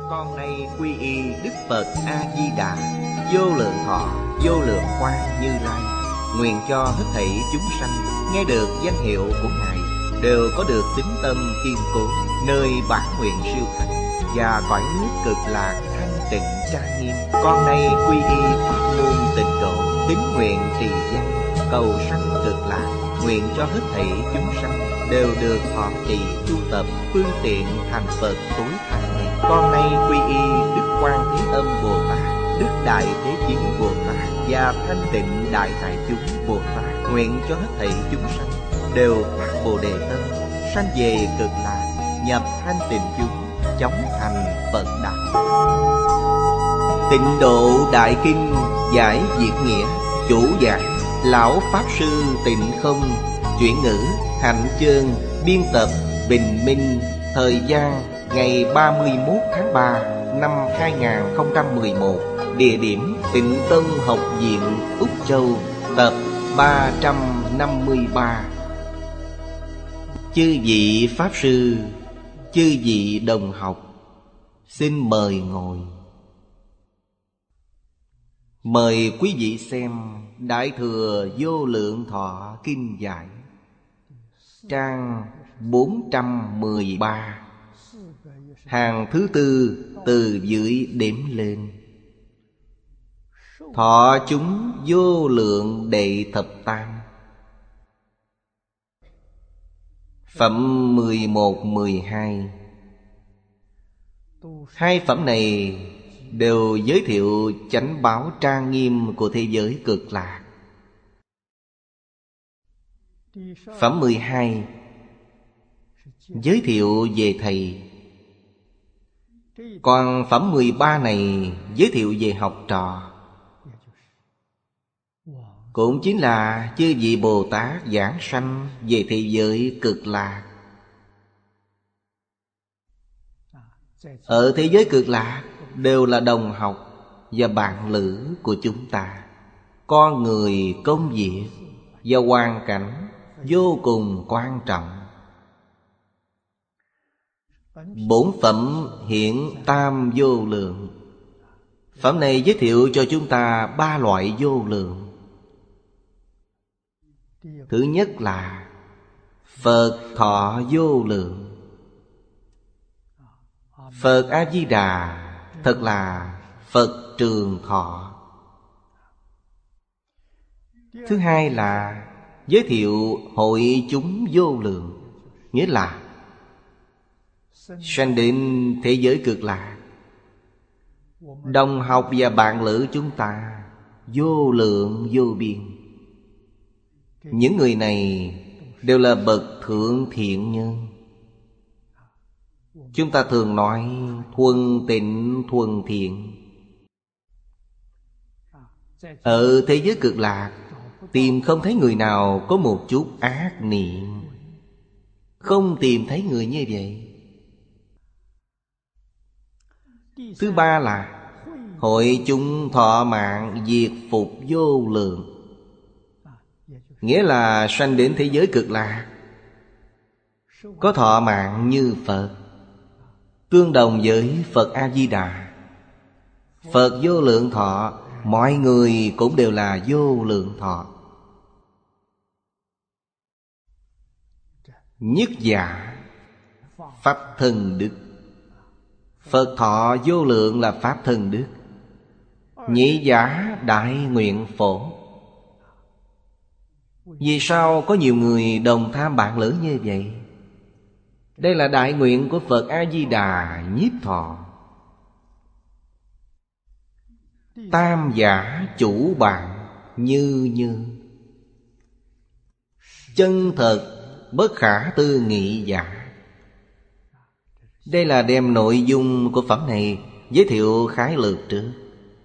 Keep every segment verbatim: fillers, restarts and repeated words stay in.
Con nay quy y Đức Phật A-di-đà, vô lượng thọ, vô lượng quang Như Lai. Nguyện cho hết thảy chúng sanh nghe được danh hiệu của Ngài đều có được tín tâm kiên cố, nơi bản nguyện siêu thành và cõi nước cực lạc thanh tịnh trang nghiêm. Con nay quy y pháp môn tịnh độ, tín nguyện trì danh, cầu sanh cực lạc. Nguyện cho hết thảy chúng sanh đều được thọ trì tu tập phương tiện thành Phật tối thắng này. Con nay quy y Đức Quan Thế Âm Bồ Tát, Đức Đại Thế Chí Bồ Tát và Thanh Tịnh Đại Hải Chúng Bồ Tát. Nguyện cho hết thảy chúng sanh đều phát Bồ Đề tâm, sanh về cực lạc, nhập thanh tịnh chúng, chóng thành Phật đạo. Tịnh Độ Đại Kinh giải Diệt Nghĩa. Chủ giảng Lão Pháp Sư Tịnh Không. Chuyển ngữ Hạnh Chương. Biên tập Bình Minh. Thời gian ngày ba mươi mốt tháng ba năm hai nghìn không trăm mười một. Địa điểm Tịnh Tông Học viện Úc Châu. Tập ba trăm năm mươi ba. Chư vị Pháp Sư, chư vị đồng học, xin mời ngồi. Mời quý vị xem Đại Thừa Vô Lượng Thọ Kinh Giải, trang bốn trăm mười ba, hàng thứ tư từ dưới đếm lên. Thọ chúng vô lượng đệ thập tam. Phẩm mười một, mười hai. Hai phẩm này đều giới thiệu chánh báo trang nghiêm của thế giới cực lạc. Phẩm mười hai giới thiệu về thầy. Còn phẩm mười ba này giới thiệu về học trò, cũng chính là chư vị Bồ Tát giảng sanh về thế giới cực lạc. Ở thế giới cực lạc đều là đồng học và bạn lữ của chúng ta. Con người, công việc và hoàn cảnh vô cùng quan trọng. Bổn phẩm hiển tam vô lượng. Phẩm này giới thiệu cho chúng ta ba loại vô lượng. Thứ nhất là Phật thọ vô lượng. Phật A-di-đà thật là Phật trường thọ. Thứ hai là giới thiệu hội chúng vô lượng, nghĩa là sanh đến thế giới cực lạc. Đồng học và bạn lữ chúng ta vô lượng vô biên. Những người này đều là bậc thượng thiện nhân. Chúng ta thường nói thuần tịnh thuần thiện. Ở thế giới cực lạc tìm không thấy người nào có một chút ác niệm. Không tìm thấy người như vậy. Thứ ba là hội chúng thọ mạng diệt phục vô lượng, nghĩa là sanh đến thế giới cực lạc có thọ mạng như Phật, tương đồng với Phật A-di-đà. Phật vô lượng thọ, mọi người cũng đều là vô lượng thọ. Nhất giả Pháp thân đức. Phật thọ vô lượng là Pháp thân đức. Nhị giả đại nguyện phổ. Vì sao có nhiều người đồng tham bạn lữ như vậy? Đây là đại nguyện của Phật A-di-đà nhiếp thọ. Tam giả chủ bạn như như. Chân thật bất khả tư nghị giả. Đây là đem nội dung của phẩm này giới thiệu khái lược trước.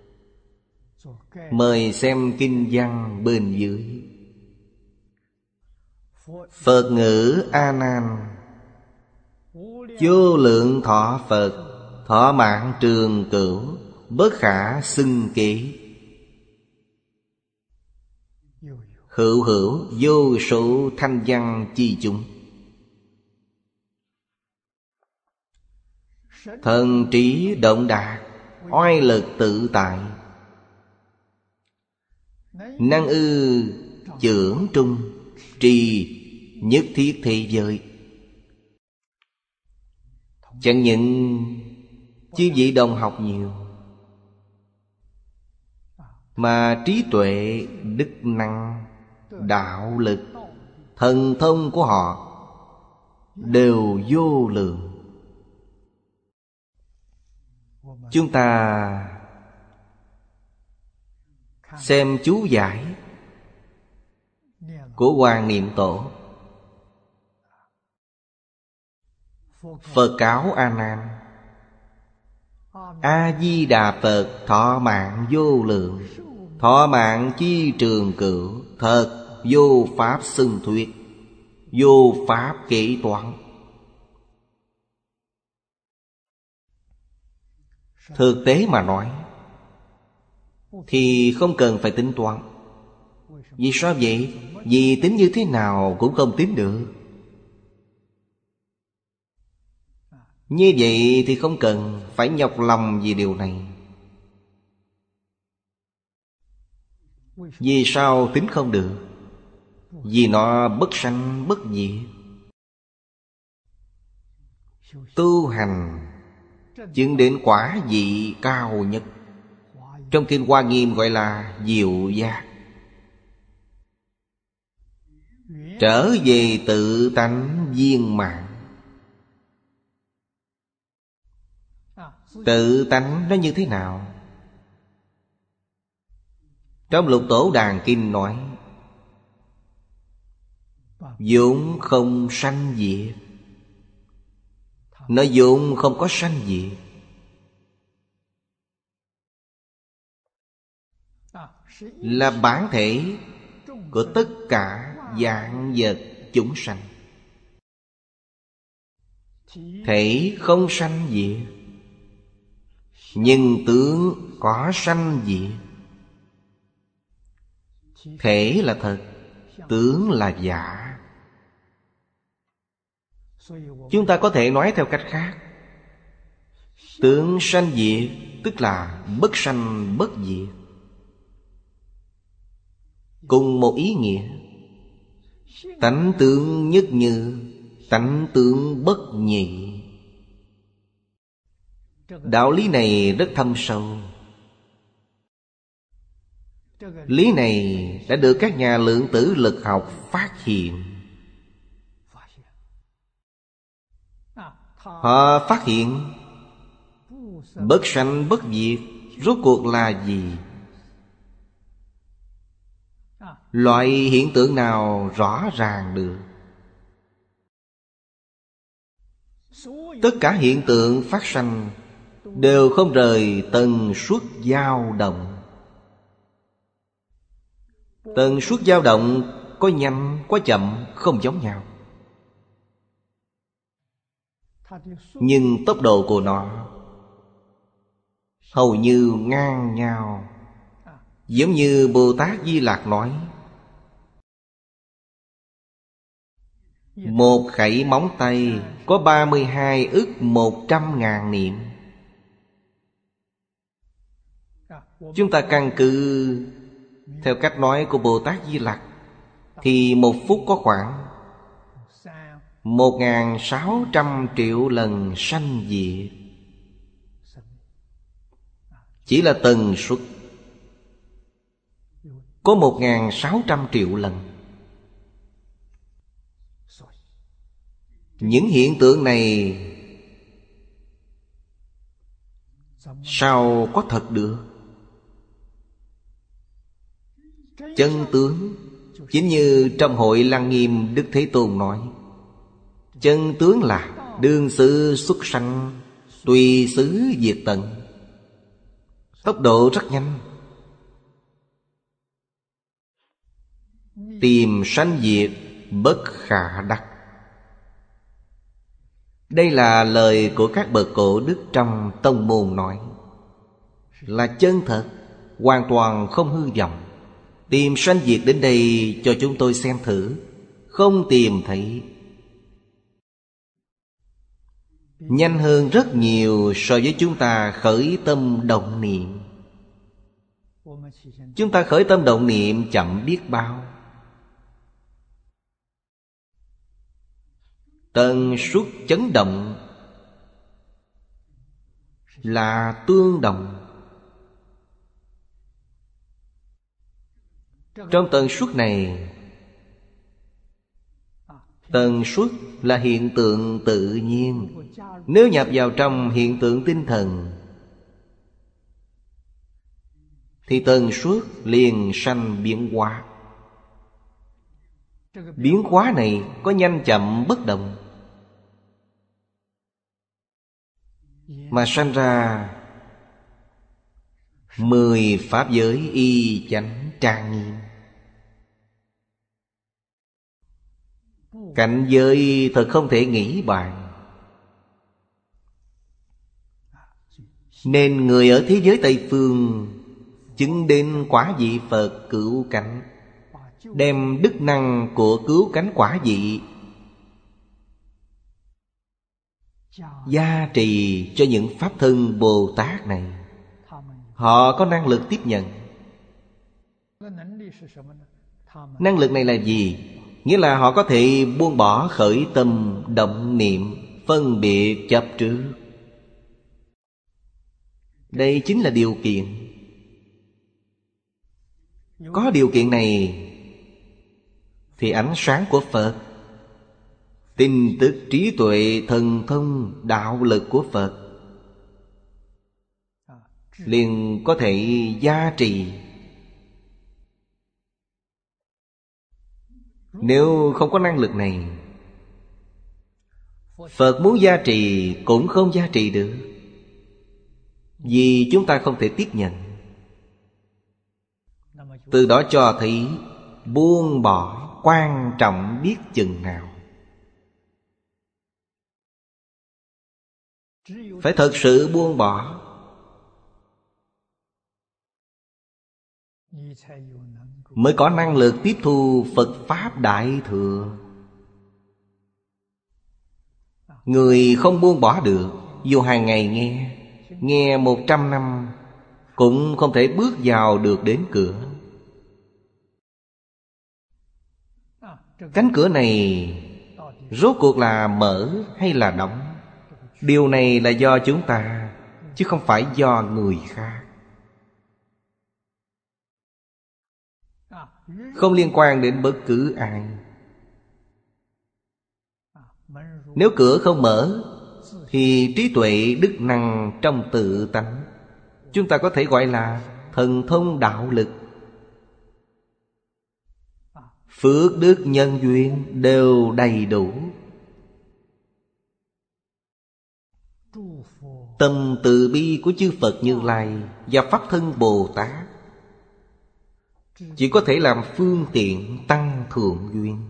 Mời xem kinh văn bên dưới. Phật ngữ A Nan. Vô lượng thọ Phật, thọ mạng trường cửu, bất khả xưng ký. Hữu hữu vô số thanh văn chi chúng. Thần trí động đạt, oai lực tự tại. Năng ư chưởng trung, trì nhất thiết thế giới. Chẳng những chư vị đồng học nhiều, mà trí tuệ, đức năng, đạo lực, thần thông của họ đều vô lượng. Chúng ta xem chú giải của Hoàng Niệm Tổ. Phật cáo A Nan: A Di Đà Phật thọ mạng vô lượng, thọ mạng chi trường cửu, thật vô pháp xưng thuyết, vô pháp kể toán. Thực tế mà nói thì không cần phải tính toán. Vì sao vậy? Vì tính như thế nào cũng không tính được. Như vậy thì không cần phải nhọc lòng vì điều này. Vì sao tính không được? Vì nó bất sanh bất diệt. Tu hành chứng đến quả vị cao nhất, trong Kinh Hoa Nghiêm gọi là diệu giác. Trở về tự tánh viên mãn. Tự tánh nó như thế nào? Trong Lục Tổ Đàn Kinh nói: vốn không sanh diệt. Nó vốn không có sanh diệt. Là bản thể của tất cả vạn vật chúng sanh. Thể không sanh diệt, nhưng tướng có sanh diệt. Thể là thật, tướng là giả. Chúng ta có thể nói theo cách khác: tướng sanh diệt tức là bất sanh bất diệt. Cùng một ý nghĩa. Tánh tướng nhất như, tánh tướng bất nhị. Đạo lý này rất thâm sâu. Lý này đã được các nhà lượng tử lực học phát hiện. Họ phát hiện bất sanh bất diệt rốt cuộc là gì? Loại hiện tượng nào rõ ràng được? Tất cả hiện tượng phát sanh đều không rời tần suất dao động. Tần suất dao động có nhanh có chậm không giống nhau, nhưng tốc độ của nó hầu như ngang nhau. Giống như Bồ Tát Di Lặc nói: một khẩy móng tay có ba mươi hai ức một trăm ngàn niệm. Chúng ta căn cứ theo cách nói của Bồ Tát Di Lặc thì một phút có khoảng một ngàn sáu trăm triệu lần sanh diệt. Chỉ là tần suất có một ngàn sáu trăm triệu lần. Những hiện tượng này sao có thật được? Chân tướng chính như trong Hội Lăng Nghiêm Đức Thế Tôn nói: chân tướng là đương xứ xuất sanh, tùy xứ diệt tận. Tốc độ rất nhanh. Tìm sanh diệt bất khả đắc. Đây là lời của các bậc cổ đức trong tông môn nói, là chân thật, hoàn toàn không hư vọng. Tìm sanh diệt đến đây cho chúng tôi xem thử. Không tìm thấy. nhanh hơn rất nhiều so với chúng ta khởi tâm động niệm. Chúng ta khởi tâm động niệm chậm biết bao. Tần suất chấn động là tương đồng. Trong tần suất này, tần suất là hiện tượng tự nhiên. Nếu nhập vào trong hiện tượng tinh thần thì tần suất liền sanh biến hóa. Biến hóa này có nhanh chậm bất đồng, mà sanh ra mười pháp giới y chánh trang nghiêm. Cảnh giới thật không thể nghĩ bàn. Nên người ở thế giới Tây Phương chứng đến quả vị Phật cửu cảnh, đem đức năng của cứu cánh quả vị gia trì cho những pháp thân Bồ Tát này. Họ có năng lực tiếp nhận. Năng lực này là gì? Nghĩa là họ có thể buông bỏ khởi tâm động niệm, phân biệt chấp trước. Đây chính là điều kiện. Có điều kiện này thì ánh sáng của Phật, tin tức, trí tuệ, thần thông, đạo lực của Phật liền có thể gia trì. Nếu không có năng lực này, Phật muốn gia trì cũng không gia trì được, vì chúng ta không thể tiếp nhận. Từ đó cho thấy buông bỏ quan trọng biết chừng nào. Phải thật sự buông bỏ mới có năng lực tiếp thu Phật Pháp Đại Thừa. Người không buông bỏ được, dù hàng ngày nghe, nghe một trăm năm cũng không thể bước vào được đến cửa. Cánh cửa này rốt cuộc là mở hay là đóng? Điều này là do chúng ta, chứ không phải do người khác. Không liên quan đến bất cứ ai. Nếu cửa không mở thì trí tuệ đức năng trong tự tánh, chúng ta có thể gọi là thần thông đạo lực, phước đức nhân duyên đều đầy đủ. Tâm từ bi của chư Phật Như Lai và Pháp thân Bồ Tát chỉ có thể làm phương tiện tăng thượng duyên.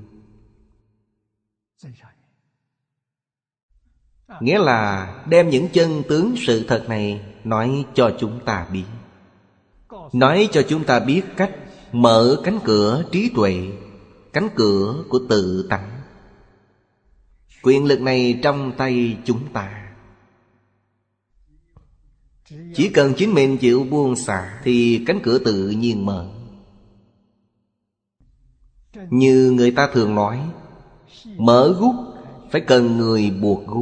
Nghĩa là đem những chân tướng sự thật này nói cho chúng ta biết, nói cho chúng ta biết cách mở cánh cửa trí tuệ, cánh cửa của tự tánh. Quyền lực này trong tay chúng ta. Chỉ cần chính mình chịu buông xả thì cánh cửa tự nhiên mở. Như người ta thường nói, mở gút phải cần người buộc gút.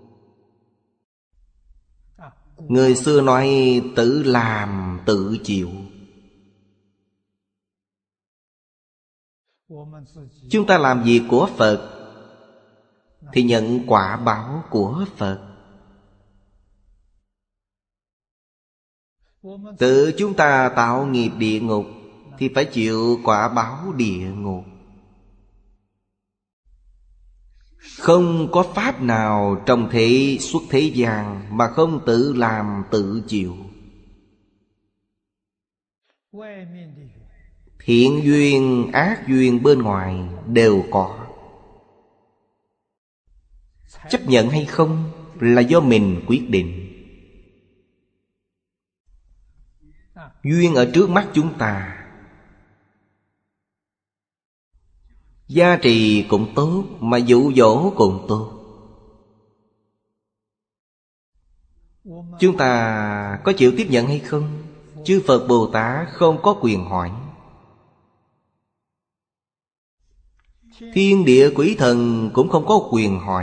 Người xưa nói tự làm tự chịu. Chúng ta làm việc của Phật thì nhận quả báo của Phật. Tự chúng ta tạo nghiệp địa ngục thì phải chịu quả báo địa ngục. Không có pháp nào trong thế xuất thế gian mà không tự làm tự chịu. Thiện duyên, ác duyên bên ngoài đều có. Chấp nhận hay không là do mình quyết định. Duyên ở trước mắt chúng ta, gia trì cũng tốt, mà dụ dỗ cũng tốt. Chúng ta có chịu tiếp nhận hay không? Chư Phật Bồ Tát không có quyền hỏi. Thiên địa quỷ thần cũng không có quyền hỏi.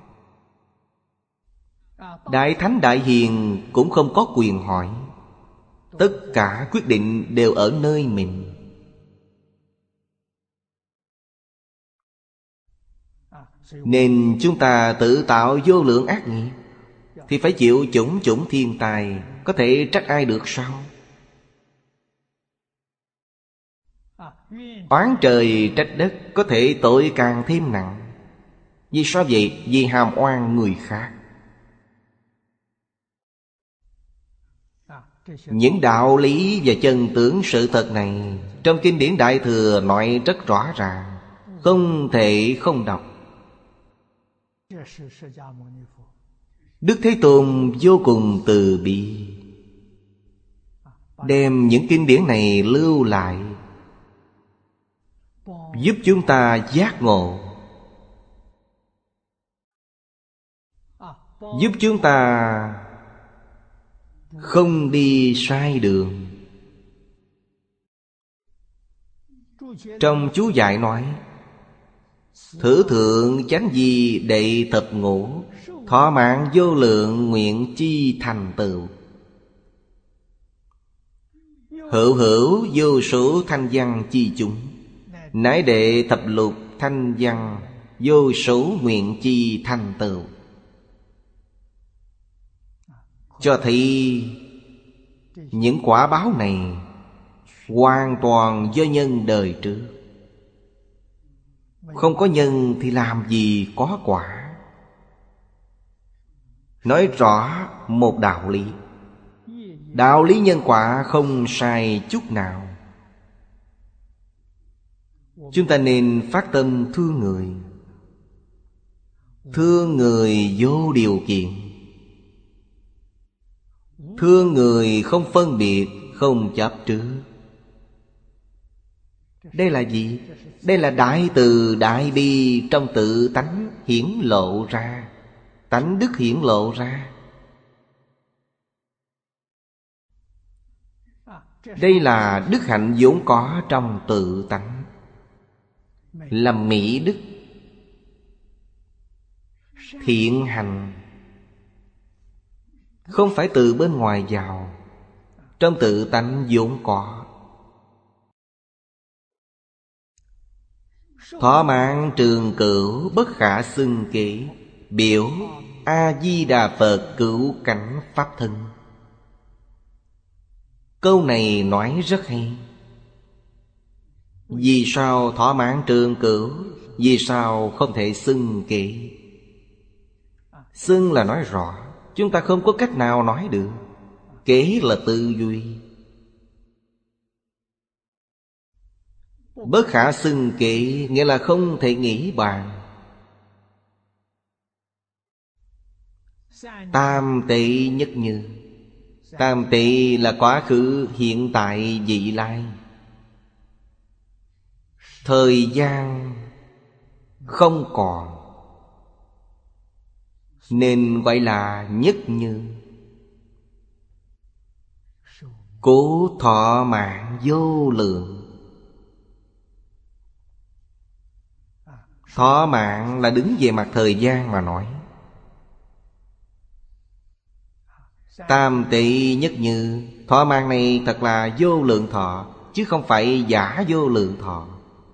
Đại Thánh Đại Hiền cũng không có quyền hỏi. Tất cả quyết định đều ở nơi mình. Nên chúng ta tự tạo vô lượng ác nghiệp thì phải chịu chủng chủng thiên tai. Có thể trách ai được sao? Oán trời trách đất có thể tội càng thêm nặng. Vì sao vậy? Vì hàm oan người khác. Những đạo lý và chân tướng sự thật này trong kinh điển Đại Thừa nói rất rõ ràng, không thể không đọc. Đức Thế Tôn vô cùng từ bi, đem những kinh điển này lưu lại, giúp chúng ta giác ngộ, giúp chúng ta không đi sai đường. Trong chú giải nói: Thử thượng chánh di đệ thập ngũ, thọ mạng vô lượng nguyện chi thành tựu. Hữu hữu vô số thanh văn chi chúng, nãi đệ thập lục thanh văn vô số nguyện chi thành tựu. Cho thấy những quả báo này hoàn toàn do nhân đời trước. Không có nhân thì làm gì có quả. Nói rõ một đạo lý. Đạo lý nhân quả không sai chút nào. Chúng ta nên phát tâm thương người. Thương người vô điều kiện. Thương người không phân biệt, không chấp trước. Đây là gì? Đây là đại từ đại bi trong tự tánh hiển lộ ra. Tánh đức hiển lộ ra. Đây là đức hạnh vốn có trong tự tánh, là mỹ đức, thiện hành. Không phải từ bên ngoài vào, trong tự tánh vốn có. Thọ mạng trường cửu bất khả xưng kể, biểu A-di-đà Phật cửu cảnh pháp thân. Câu này nói rất hay. Vì sao thọ mạng trường cửu? Vì sao không thể xưng kể? Xưng là nói rõ, chúng ta không có cách nào nói được. Kể là tư duy. Bất khả xưng kể nghĩa là không thể nghĩ bàn. Tam tệ nhất như. Tam tệ là quá khứ, hiện tại, vị lai. Thời gian không còn, nên gọi là nhất như. Cố thọ mạng vô lượng. Thọ mạng là đứng về mặt thời gian mà nói. Tam tị nhất như. Thọ mạng này thật là vô lượng thọ, chứ không phải giả vô lượng thọ.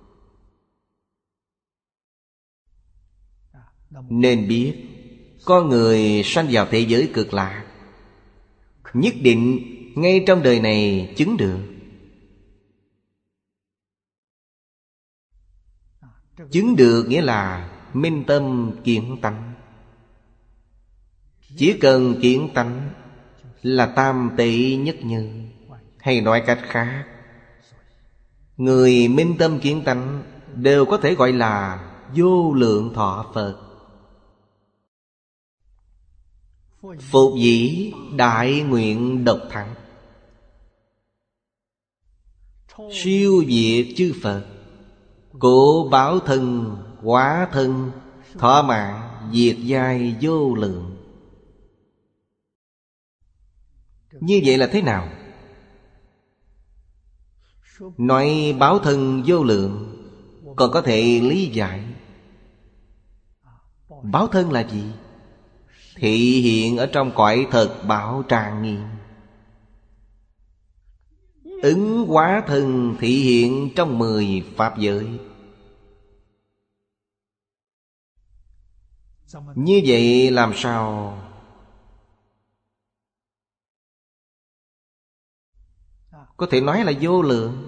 Nên biết, có người sanh vào thế giới cực lạc, nhất định ngay trong đời này chứng được. Chứng được nghĩa là minh tâm kiến tánh. Chỉ cần kiến tánh là tam tị nhất như. Hay nói cách khác, người minh tâm kiến tánh đều có thể gọi là vô lượng thọ Phật. Phục dĩ đại nguyện độc thắng, siêu diệt chư Phật. Cổ báo thân, hóa thân, thọ mạng, diệt giai vô lượng. Như vậy là thế nào? Nói báo thân vô lượng còn có thể lý giải. Báo thân là gì? Thị hiện ở trong cõi thật bảo tràng nghiêm. Ứng hóa thân thị hiện trong mười pháp giới. Như vậy làm sao có thể nói là vô lượng?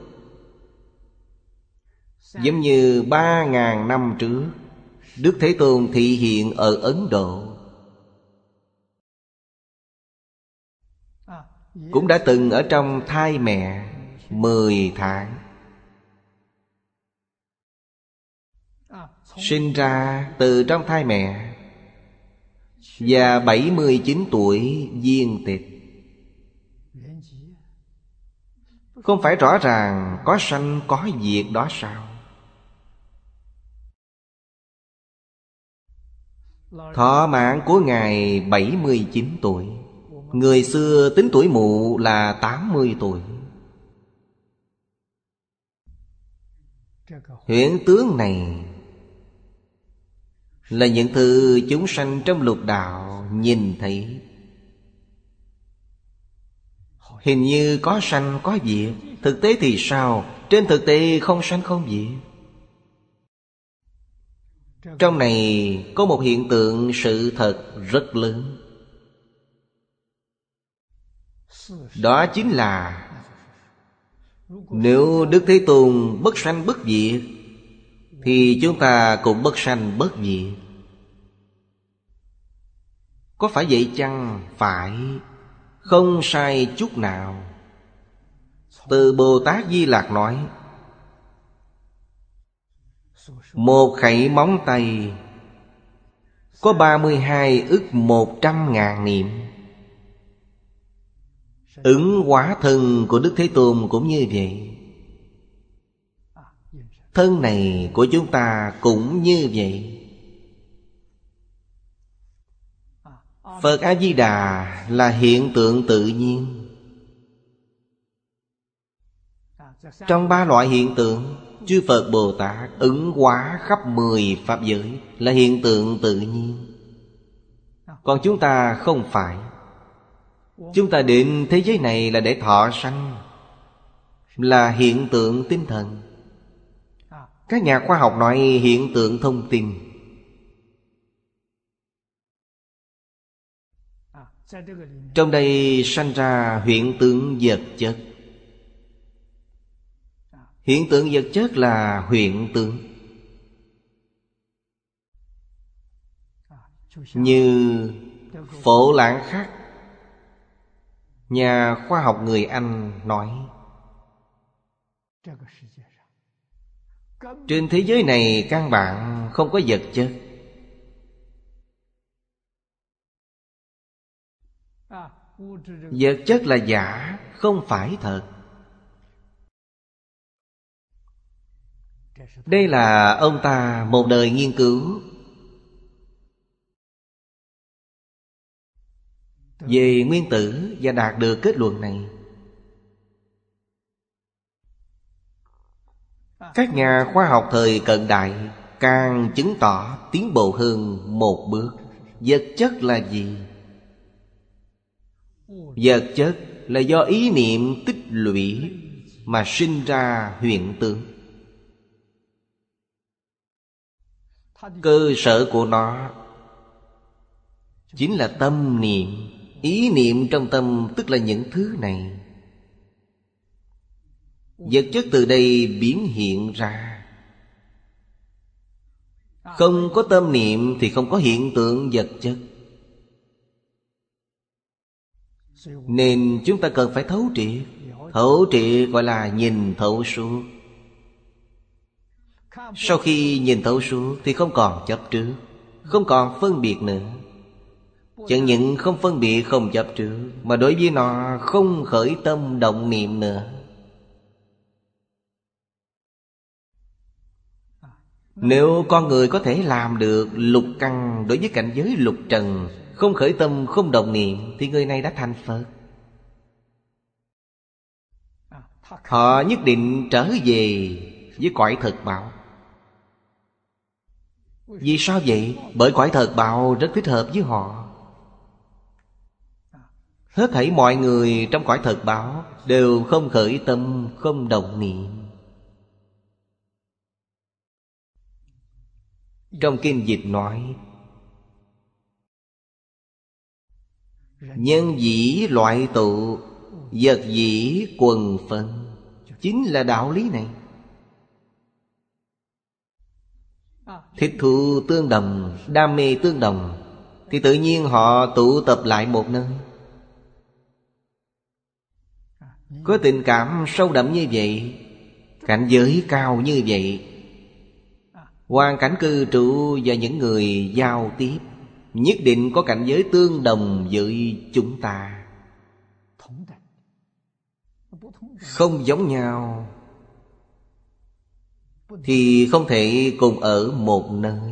Giống như ba ngàn năm trước Đức Thế Tôn thị hiện ở Ấn Độ, cũng đã từng ở trong thai mẹ mười tháng. Sinh ra từ trong thai mẹ, và bảy mươi chín tuổi viên tịch. Không phải rõ ràng có sanh có diệt đó sao? Thọ mạng của Ngài bảy mươi chín tuổi. Người xưa tính tuổi mụ là tám mươi tuổi. Hiện tướng này là những thứ chúng sanh trong lục đạo nhìn thấy. Hình như có sanh có diệt. Thực tế thì sao? Trên thực tế không sanh không diệt. Trong này có một hiện tượng sự thật rất lớn. Đó chính là nếu Đức Thế Tôn bất sanh bất diệt, thì chúng ta cũng bất sanh bất diệt. Có phải vậy chăng? Phải. Không sai chút nào. Từ Bồ Tát Di Lặc nói, một khẩy móng tay có ba mươi hai ức một trăm ngàn niệm. Ứng hóa thân của Đức Thế Tôn cũng như vậy. Thân này của chúng ta cũng như vậy. Phật A-di-đà là hiện tượng tự nhiên. Trong ba loại hiện tượng, chư Phật Bồ Tát ứng hóa khắp mười pháp giới là hiện tượng tự nhiên. Còn chúng ta không phải. Chúng ta đến thế giới này là để thọ sanh, là hiện tượng tinh thần. Các nhà khoa học nói hiện tượng thông tin. Trong đây sanh ra hiện tượng vật chất. Hiện tượng vật chất là hiện tượng. Như Phổ Lãng Khắc, nhà khoa học người Anh nói, trên thế giới này căn bản không có vật chất. Vật chất là giả, không phải thật. Đây là ông ta một đời nghiên cứu về nguyên tử và đạt được kết luận này. Các nhà khoa học thời cận đại càng chứng tỏ tiến bộ hơn một bước. Vật chất là gì? Vật chất là do ý niệm tích lũy mà sinh ra hiện tượng. Cơ sở của nó chính là tâm niệm. Ý niệm trong tâm tức là những thứ này. Vật chất từ đây biến hiện ra. Không có tâm niệm thì không có hiện tượng vật chất. Nên chúng ta cần phải thấu triệt. Thấu triệt gọi là nhìn thấu suốt. Sau khi nhìn thấu suốt thì không còn chấp trước, không còn phân biệt nữa. Chẳng những không phân biệt không chấp trước, mà đối với nó không khởi tâm động niệm nữa. Nếu con người có thể làm được lục căn đối với cảnh giới lục trần, không khởi tâm không động niệm, thì người này đã thành Phật. họ nhất định trở về với cõi thật báo. Vì sao vậy? Bởi cõi thật báo rất thích hợp với họ. Hết thảy mọi người trong cõi thật báo đều không khởi tâm, không động niệm. Trong kinh dịch nói: nhân dĩ loại tụ, vật dĩ quần phân. Chính là đạo lý này. Thích thú tương đồng, đam mê tương đồng, thì tự nhiên họ tụ tập lại một nơi. Có tình cảm sâu đậm như vậy, cảnh giới cao như vậy, hoàn cảnh cư trụ và những người giao tiếp nhất định có cảnh giới tương đồng với chúng ta. Không giống nhau thì không thể cùng ở một nơi.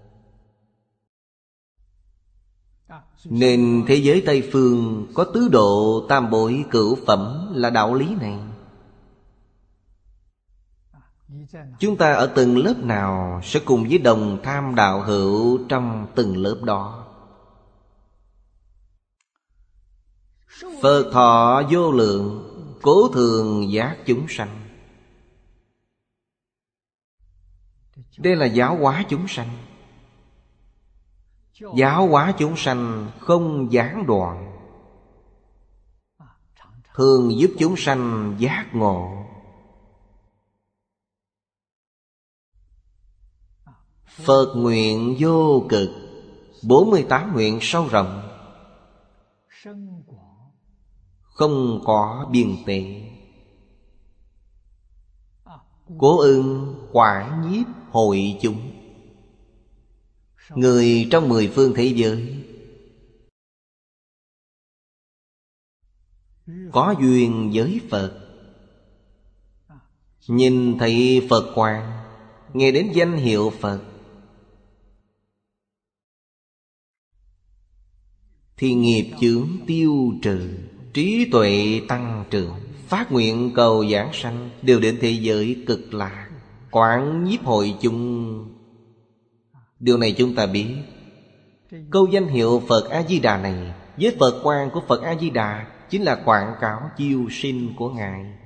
Nên thế giới Tây Phương có tứ độ tam bội cửu phẩm là đạo lý này. Chúng ta ở từng lớp nào sẽ cùng với đồng tham đạo hữu trong từng lớp đó. Phật thọ vô lượng, cố thường giác chúng sanh. Đây là giáo hóa chúng sanh. Giáo hóa chúng sanh không gián đoạn, thường giúp chúng sanh giác ngộ. Phật nguyện vô cực, bốn mươi tám nguyện sâu rộng, không có biên tệ. Cố ưng quảng nhiếp hội chúng, người trong mười phương thế giới có duyên với Phật, nhìn thấy Phật quang, nghe đến danh hiệu Phật, thì nghiệp chướng tiêu trừ, trí tuệ tăng trưởng, phát nguyện cầu giảng sanh, đều đến thế giới cực lạc, quảng nhiếp hội chung. Điều này chúng ta biết. Câu danh hiệu Phật A-di-đà này với Phật quang của Phật A-di-đà chính là quảng cáo chiêu sinh của Ngài.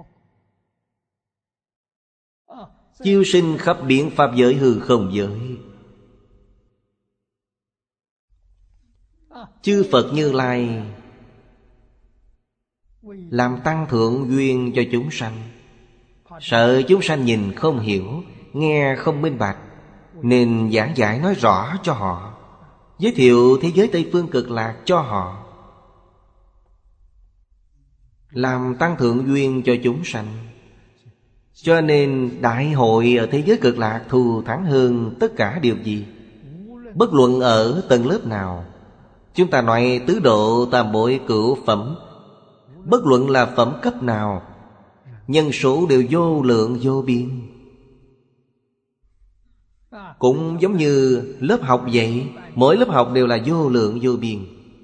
Chiêu sinh khắp biến pháp giới hư không giới. Chư Phật Như Lai làm tăng thượng duyên cho chúng sanh, sợ chúng sanh nhìn không hiểu, nghe không minh bạch, nên giảng giải nói rõ cho họ, giới thiệu thế giới Tây Phương cực lạc cho họ, làm tăng thượng duyên cho chúng sanh. Cho nên đại hội ở thế giới cực lạc thù thắng hơn tất cả điều gì. Bất luận ở tầng lớp nào, chúng ta nói tứ độ tam bội cửu phẩm, bất luận là phẩm cấp nào, nhân số đều vô lượng vô biên. Cũng giống như lớp học vậy, mỗi lớp học đều là vô lượng vô biên,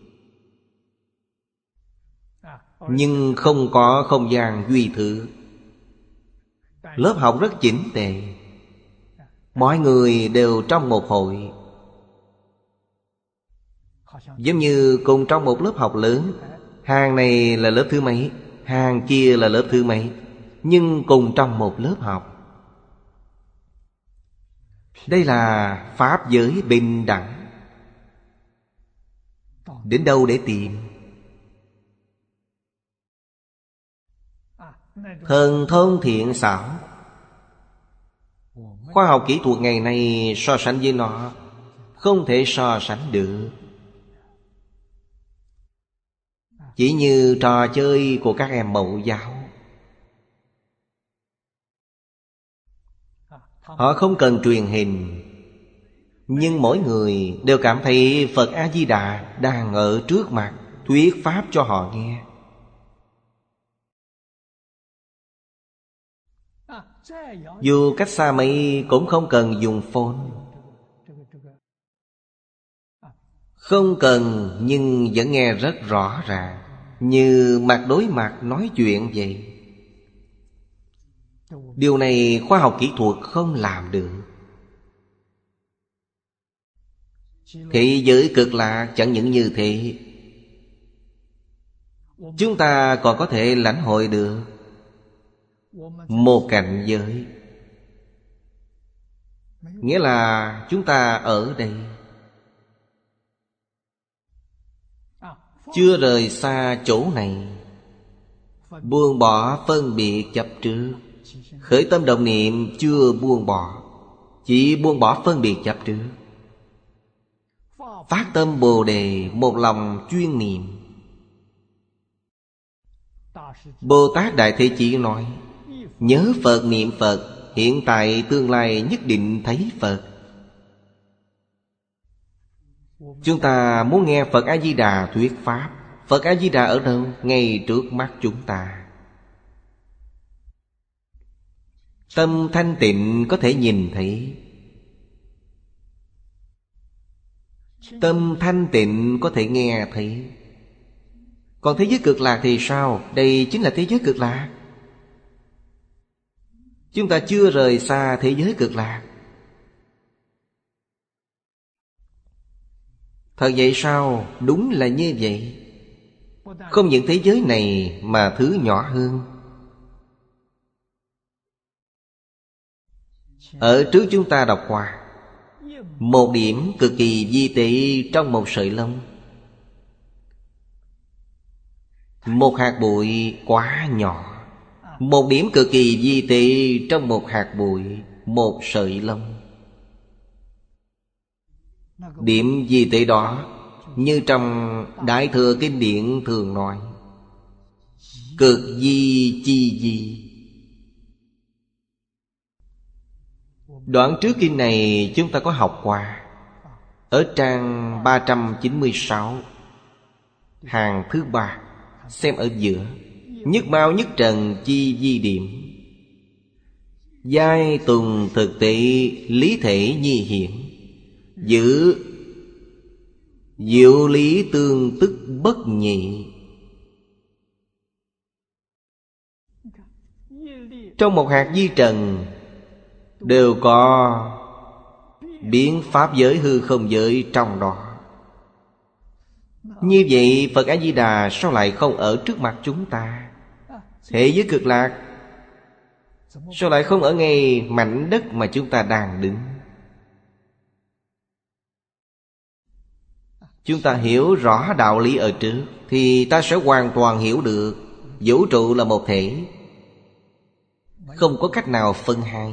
nhưng không có không gian duy thự. Lớp học rất chỉnh tề, mọi người đều trong một hội, giống như cùng trong một lớp học lớn. Hàng này là lớp thứ mấy, hàng kia là lớp thứ mấy, nhưng cùng trong một lớp học. Đây là pháp giới bình đẳng. Đến đâu để tìm? Thần thông thiện xảo. Khoa học kỹ thuật ngày nay so sánh với nó không thể so sánh được. Chỉ như trò chơi của các em mẫu giáo. Họ không cần truyền hình, nhưng mỗi người đều cảm thấy Phật A-di-đà đang ở trước mặt, thuyết pháp cho họ nghe. Dù cách xa mấy cũng không cần dùng phone. Không cần nhưng vẫn nghe rất rõ ràng, như mặt đối mặt nói chuyện vậy. Điều này khoa học kỹ thuật không làm được. Thế giới cực lạc chẳng những như thế, chúng ta còn có thể lãnh hội được một cảnh giới. Nghĩa là chúng ta ở đây, chưa rời xa chỗ này, buông bỏ phân biệt chấp trước. Khởi tâm động niệm chưa buông bỏ, chỉ buông bỏ phân biệt chấp trước. Phát tâm Bồ Đề, một lòng chuyên niệm. Bồ Tát Đại Thế Chí nói, nhớ Phật niệm Phật, hiện tại tương lai nhất định thấy Phật. Chúng ta muốn nghe Phật A-di-đà thuyết pháp. Phật A-di-đà ở đâu? Ngay trước mắt chúng ta. Tâm thanh tịnh có thể nhìn thấy, tâm thanh tịnh có thể nghe thấy. Còn thế giới cực lạc thì sao? Đây chính là thế giới cực lạc. Chúng ta chưa rời xa thế giới cực lạc. Thật vậy sao? Đúng là như vậy. Không những thế giới này mà thứ nhỏ hơn. Ở trước chúng ta đọc qua, một điểm cực kỳ vi tế trong một sợi lông. Một hạt bụi quá nhỏ. Một điểm cực kỳ vi tế trong một hạt bụi, một sợi lông. Điểm vi tế đó như trong Đại Thừa Kinh Điển thường nói, cực vi chi vi. Đoạn trước kinh này chúng ta có học qua. Ở trang ba trăm chín mươi sáu, hàng thứ ba, xem ở giữa. Nhất mao nhất trần chi vi điểm, giai tùng thực tế lý thể nhi hiển, giữ diệu lý tương tức bất nhị. Trong một hạt vi trần đều có biến pháp giới hư không giới trong đó. Như vậy Phật A-di-đà sao lại không ở trước mặt chúng ta? Thế giới cực lạc sao lại không ở ngay mảnh đất mà chúng ta đang đứng? Chúng ta hiểu rõ đạo lý ở trước thì ta sẽ hoàn toàn hiểu được vũ trụ là một thể, không có cách nào phân hai.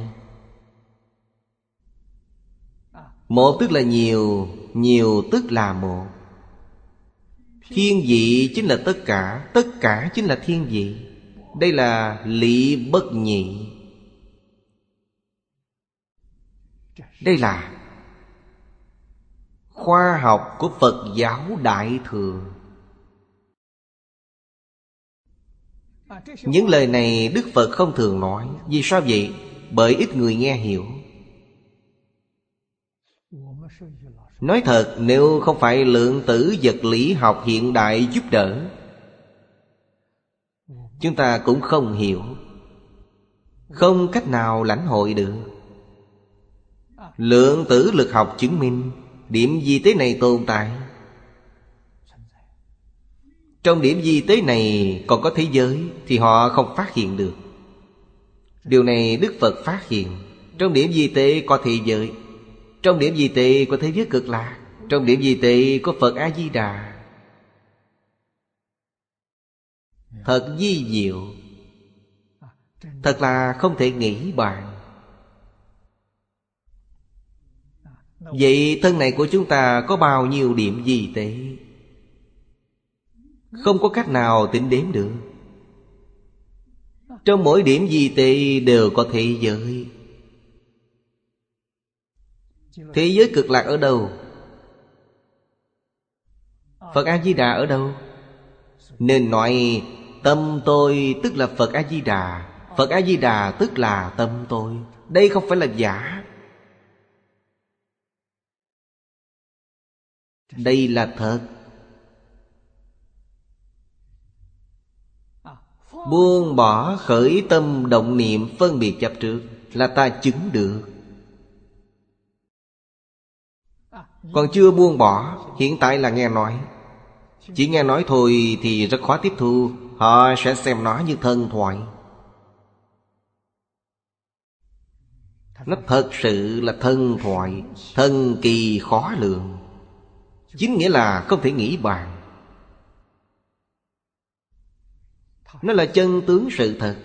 Một tức là nhiều, nhiều tức là một. Thiên vị chính là tất cả, tất cả chính là thiên vị. Đây là lý bất nhị. Đây là khoa học của Phật giáo Đại Thừa. Những lời này Đức Phật không thường nói. Vì sao vậy? Bởi ít người nghe hiểu. Nói thật, nếu không phải lượng tử vật lý học hiện đại giúp đỡ, chúng ta cũng không hiểu, không cách nào lãnh hội được. Lượng tử lực học chứng minh điểm vi tế này tồn tại. Trong điểm vi tế này còn có thế giới thì họ không phát hiện được. Điều này Đức Phật phát hiện. Trong điểm vi tế có thế giới, trong điểm vi tế có thế giới cực lạc, trong điểm vi tế có Phật A-di-đà. Thật vi diệu, thật là không thể nghĩ bàn. Vậy thân này của chúng ta có bao nhiêu điểm vi tế? Không có cách nào tính đếm được. Trong mỗi điểm vi tế đều có thế giới. Thế giới cực lạc ở đâu? Phật A-di-đà ở đâu? Nên nói tâm tôi tức là Phật A-di-đà, Phật A-di-đà tức là tâm tôi. Đây không phải là giả, đây là thật. Buông bỏ khởi tâm động niệm phân biệt chấp trước là ta chứng được. Còn chưa buông bỏ, hiện tại là nghe nói. Chỉ nghe nói thôi thì rất khó tiếp thu. Họ sẽ xem nó như thần thoại. Nó thật sự là thần thoại, thần kỳ khó lường. Chính nghĩa là không thể nghĩ bàn. Nó là chân tướng sự thật.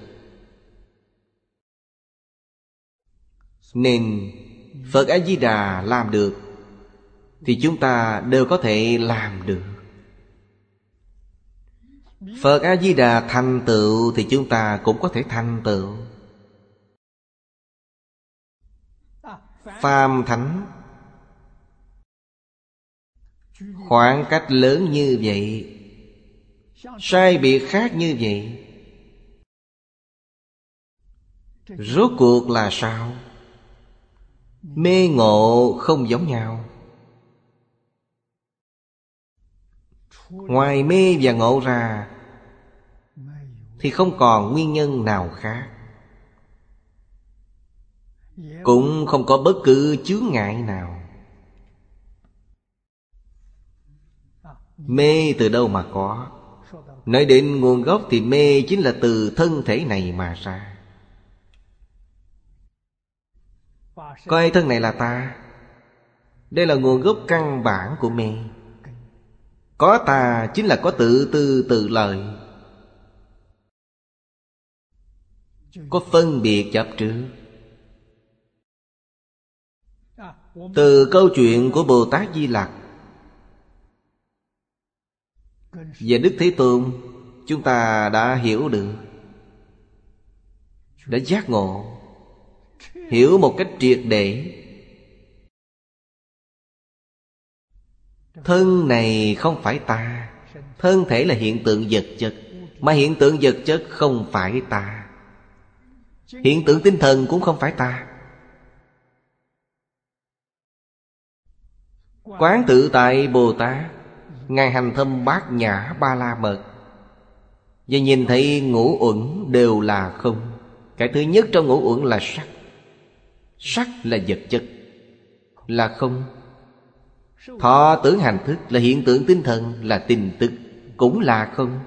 Nên Phật A-di-đà làm được thì chúng ta đều có thể làm được. Phật A-di-đà thành tựu thì chúng ta cũng có thể thành tựu. Phàm thánh khoảng cách lớn như vậy, sai biệt khác như vậy, rốt cuộc là sao? Mê ngộ không giống nhau. Ngoài mê và ngộ ra thì không còn nguyên nhân nào khác, cũng không có bất cứ chướng ngại nào. Mê từ đâu mà có? Nói đến nguồn gốc thì mê chính là từ thân thể này mà ra. Coi thân này là ta. Đây là nguồn gốc căn bản của mê. Có ta chính là có tự tư tự lợi, có phân biệt chấp trước. Từ câu chuyện của Bồ Tát Di Lặc và Đức Thế Tôn, chúng ta đã hiểu được, đã giác ngộ, hiểu một cách triệt để. Thân này không phải ta. Thân thể là hiện tượng vật chất, mà hiện tượng vật chất không phải ta. Hiện tượng tinh thần cũng không phải ta. Quán tự tại Bồ Tát, Ngài hành thâm bát nhã ba la mật, và nhìn thấy ngũ uẩn đều là không. Cái thứ nhất trong ngũ uẩn là sắc. Sắc là vật chất, là không. Thọ tưởng hành thức là hiện tượng tinh thần, là tin tức, cũng là không.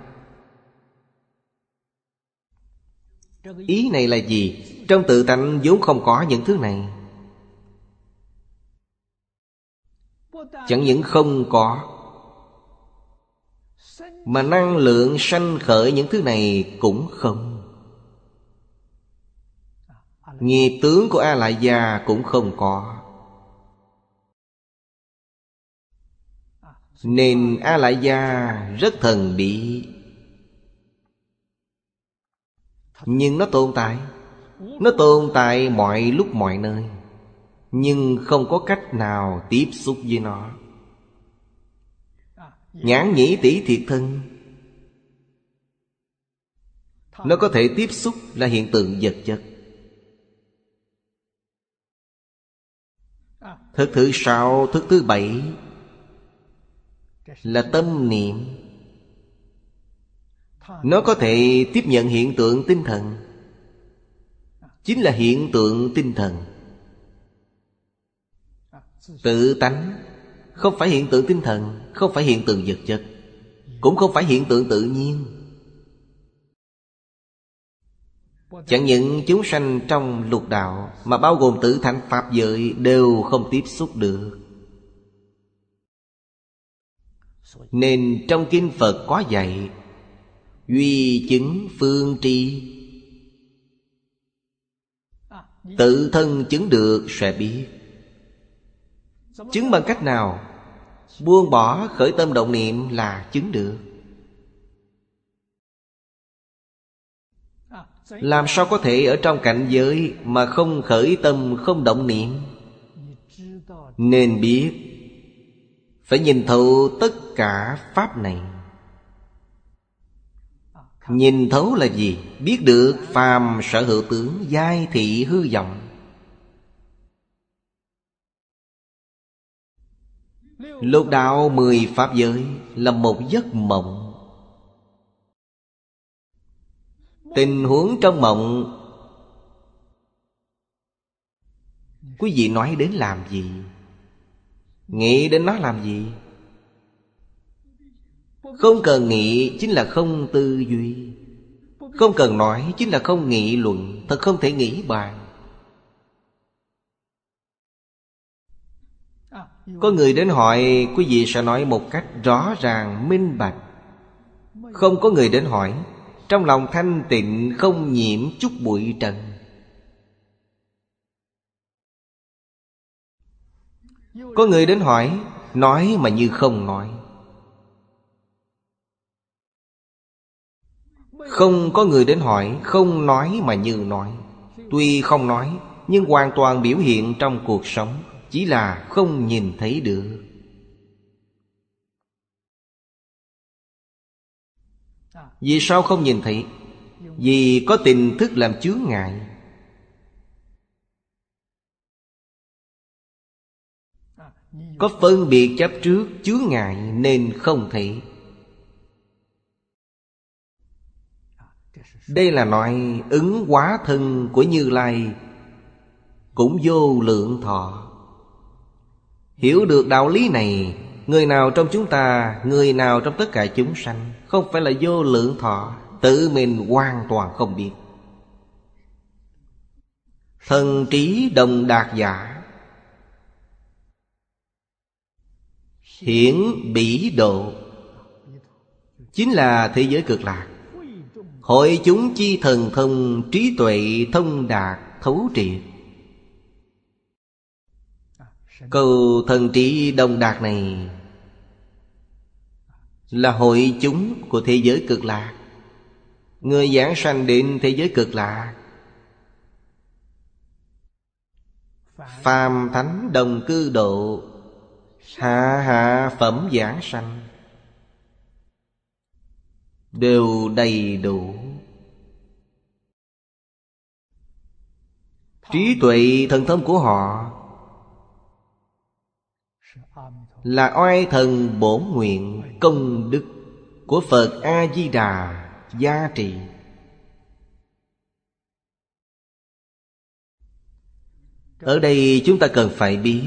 Ý này là gì? Trong tự tánh vốn không có những thứ này. Chẳng những không có, mà năng lượng sanh khởi những thứ này cũng không. Nghiệp tướng của A Lại Gia cũng không có. Nên A Lại Gia rất thần bí. Nhưng nó tồn tại. Nó tồn tại mọi lúc mọi nơi, nhưng không có cách nào tiếp xúc với nó. Nhãn nhĩ tỷ thiệt thân, nó có thể tiếp xúc là hiện tượng vật chất. Thức thứ sáu, thức thứ bảy là tâm niệm. Nó có thể tiếp nhận hiện tượng tinh thần, chính là hiện tượng tinh thần. Tự tánh không phải hiện tượng tinh thần, không phải hiện tượng vật chất, cũng không phải hiện tượng tự nhiên. Chẳng những chúng sanh trong lục đạo, mà bao gồm tử thành pháp giới đều không tiếp xúc được. Nên trong kinh Phật có dạy duy chứng phương tri. Tự thân chứng được sẽ biết. Chứng bằng cách nào? Buông bỏ khởi tâm động niệm là chứng được. Làm sao có thể ở trong cảnh giới mà không khởi tâm không động niệm? Nên biết, phải nhìn thấu tất cả pháp này. Nhìn thấu là gì? Biết được phàm sở hữu tướng, giai thị hư vọng. Lục đạo mười pháp giới là một giấc mộng. Tình huống trong mộng, quý vị nói đến làm gì? Nghĩ đến nó làm gì? Không cần nghĩ chính là không tư duy, không cần nói chính là không nghị luận. Thật không thể nghĩ bàn. Có người đến hỏi, quý vị sẽ nói một cách rõ ràng, minh bạch. Không có người đến hỏi, trong lòng thanh tịnh, không nhiễm chút bụi trần. Có người đến hỏi, nói mà như không nói. Không có người đến hỏi, không nói mà như nói. Tuy không nói, nhưng hoàn toàn biểu hiện trong cuộc sống. Chỉ là không nhìn thấy được. Vì sao không nhìn thấy? Vì có tình thức làm chướng ngại. Có phân biệt chấp trước chướng ngại nên không thấy. Đây là nói ứng hóa thân của Như Lai cũng vô lượng thọ. Hiểu được đạo lý này, người nào trong chúng ta, người nào trong tất cả chúng sanh, không phải là vô lượng thọ, tự mình hoàn toàn không biết. Thần trí đồng đạt giả, hiển bỉ độ, chính là thế giới cực lạc. Hội chúng chi thần thông, trí tuệ thông đạt thấu triệt. Câu thần trí đồng đạt này là hội chúng của thế giới cực lạc. Người giảng sanh đến thế giới cực lạc, phàm thánh đồng cư độ, hạ hạ phẩm giảng sanh, đều đầy đủ. Trí tuệ thần thông của họ là oai thần bổn nguyện công đức của Phật A-di-đà gia trì. Ở đây chúng ta cần phải biết,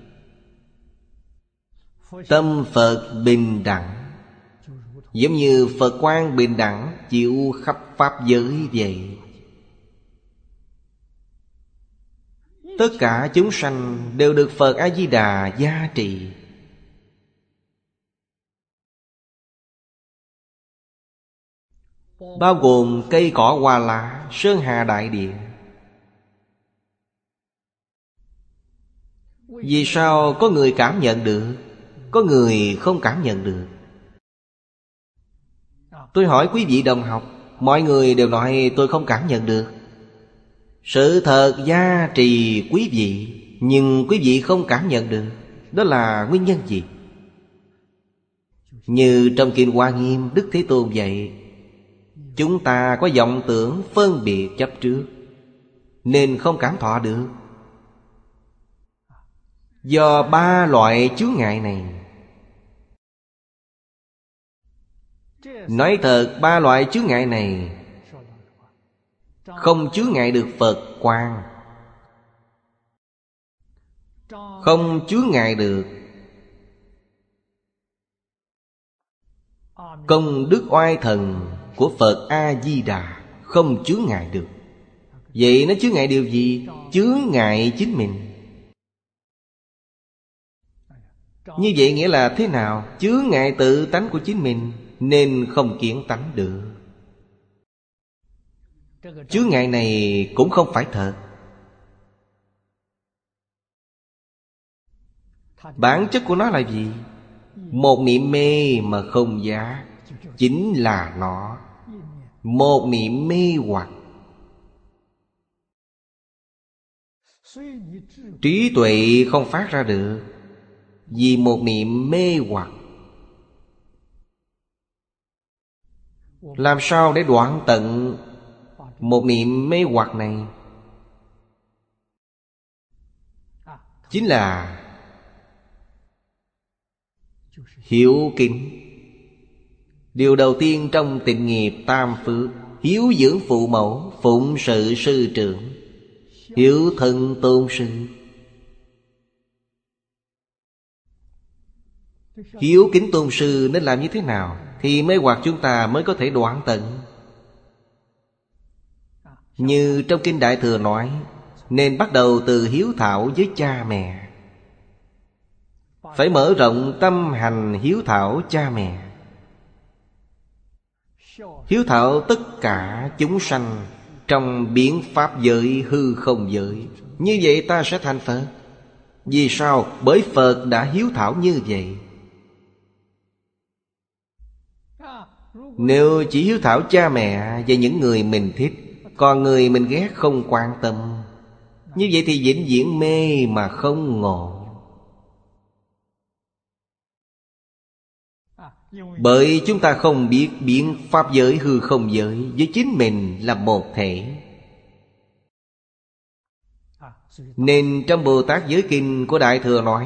tâm Phật bình đẳng, giống như Phật quang bình đẳng chịu khắp pháp giới vậy. Tất cả chúng sanh đều được Phật A-di-đà gia trì. Bao gồm cây cỏ hoa lá, sơn hà đại địa. Vì sao có người cảm nhận được, có người không cảm nhận được? Tôi hỏi quý vị đồng học, mọi người đều nói tôi không cảm nhận được. Sự thật gia trì quý vị, nhưng quý vị không cảm nhận được. Đó là nguyên nhân gì? Như trong Kinh Hoa Nghiêm, Đức Thế Tôn dạy, chúng ta có vọng tưởng phân biệt chấp trước, nên không cảm thọ được. Do ba loại chướng ngại này. Nói thật, ba loại chướng ngại này không chướng ngại được Phật quang, không chướng ngại được công đức oai thần của Phật A-di-đà, không chướng ngại được. Vậy nó chướng ngại điều gì? Chướng ngại chính mình. Như vậy nghĩa là thế nào? Chướng ngại tự tánh của chính mình, nên không kiến tánh được. Chướng ngại này cũng không phải thật. Bản chất của nó là gì? Một niệm mê mà không giác, chính là nó. Một niệm mê hoặc. Trí tuệ không phát ra được, vì một niệm mê hoặc. Làm sao để đoạn tận một niệm mê hoặc này? Chính là hiếu kính. Điều đầu tiên trong tịnh nghiệp tam phước, hiếu dưỡng phụ mẫu, phụng sự sư trưởng, hiếu thân tôn sư. Hiếu kính tôn sư nên làm như thế nào thì mê hoặc chúng ta mới có thể đoạn tận. Như trong Kinh Đại Thừa nói, nên bắt đầu từ hiếu thảo với cha mẹ. Phải mở rộng tâm hành hiếu thảo cha mẹ, hiếu thảo tất cả chúng sanh trong biến pháp giới hư không giới. Như vậy ta sẽ thành Phật. Vì sao? Bởi Phật đã hiếu thảo như vậy. Nếu chỉ hiếu thảo cha mẹ và những người mình thích, còn người mình ghét không quan tâm, như vậy thì vĩnh viễn mê mà không ngộ. Bởi chúng ta không biết biến pháp giới hư không giới với chính mình là một thể. Nên trong Bồ Tát Giới Kinh của Đại Thừa nói,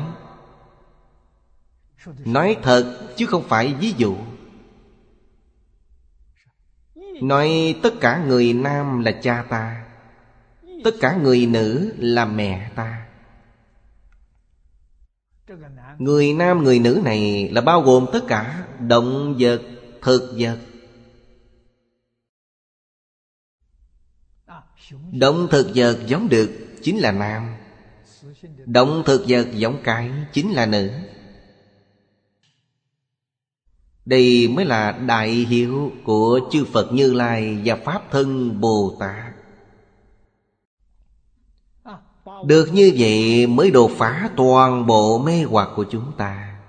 nói thật chứ không phải ví dụ. Nói tất cả người nam là cha ta, tất cả người nữ là mẹ ta. Người nam người nữ này là bao gồm tất cả động vật, thực vật. Động thực vật giống đực chính là nam, động thực vật giống cái chính là nữ. Đây mới là đại hiếu của chư Phật Như Lai và Pháp Thân Bồ Tát. Được như vậy mới đột phá toàn bộ mê hoặc của chúng ta.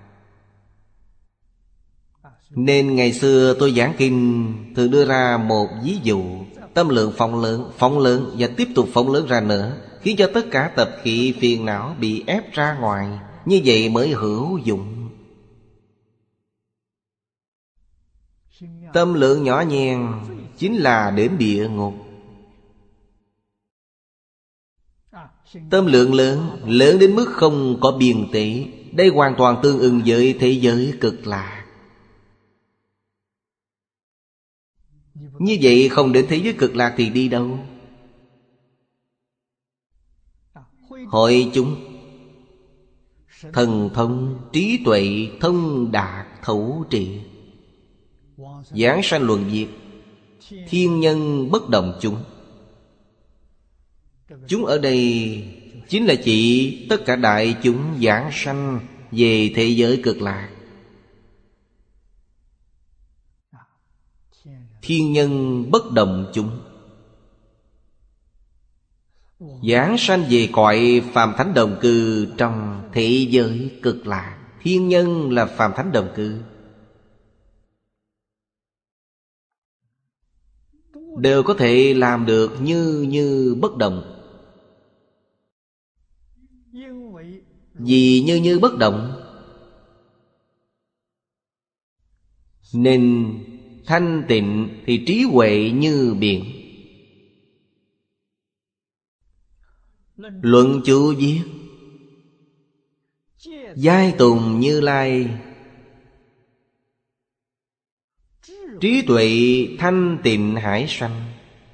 Nên ngày xưa tôi giảng kinh thường đưa ra một ví dụ: tâm lượng phóng lớn, phóng lớn và tiếp tục phóng lớn ra nữa, khiến cho tất cả tập khí phiền não bị ép ra ngoài. Như vậy mới hữu dụng. Tâm lượng nhỏ nhen chính là đến địa ngục. Tâm lượng lớn, lớn đến mức không có biên tế, đây hoàn toàn tương ứng với thế giới cực lạc. Như vậy không đến thế giới cực lạc thì đi đâu? Hội chúng thần thông, trí tuệ, thông đạt, thấu trị, giảng sanh luận diệt, thiên nhân bất động chúng. Chúng ở đây chính là chỉ tất cả đại chúng giảng sanh về thế giới cực lạc. Thiên nhân bất động chúng giảng sanh về cõi phàm thánh đồng cư trong thế giới cực lạc. Thiên nhân là phàm thánh đồng cư, đều có thể làm được như như bất động. Vì như như bất động nên thanh tịnh thì trí huệ như biển. Luận chú viết: giai tùng Như Lai, trí tuệ thanh tịnh hải sanh.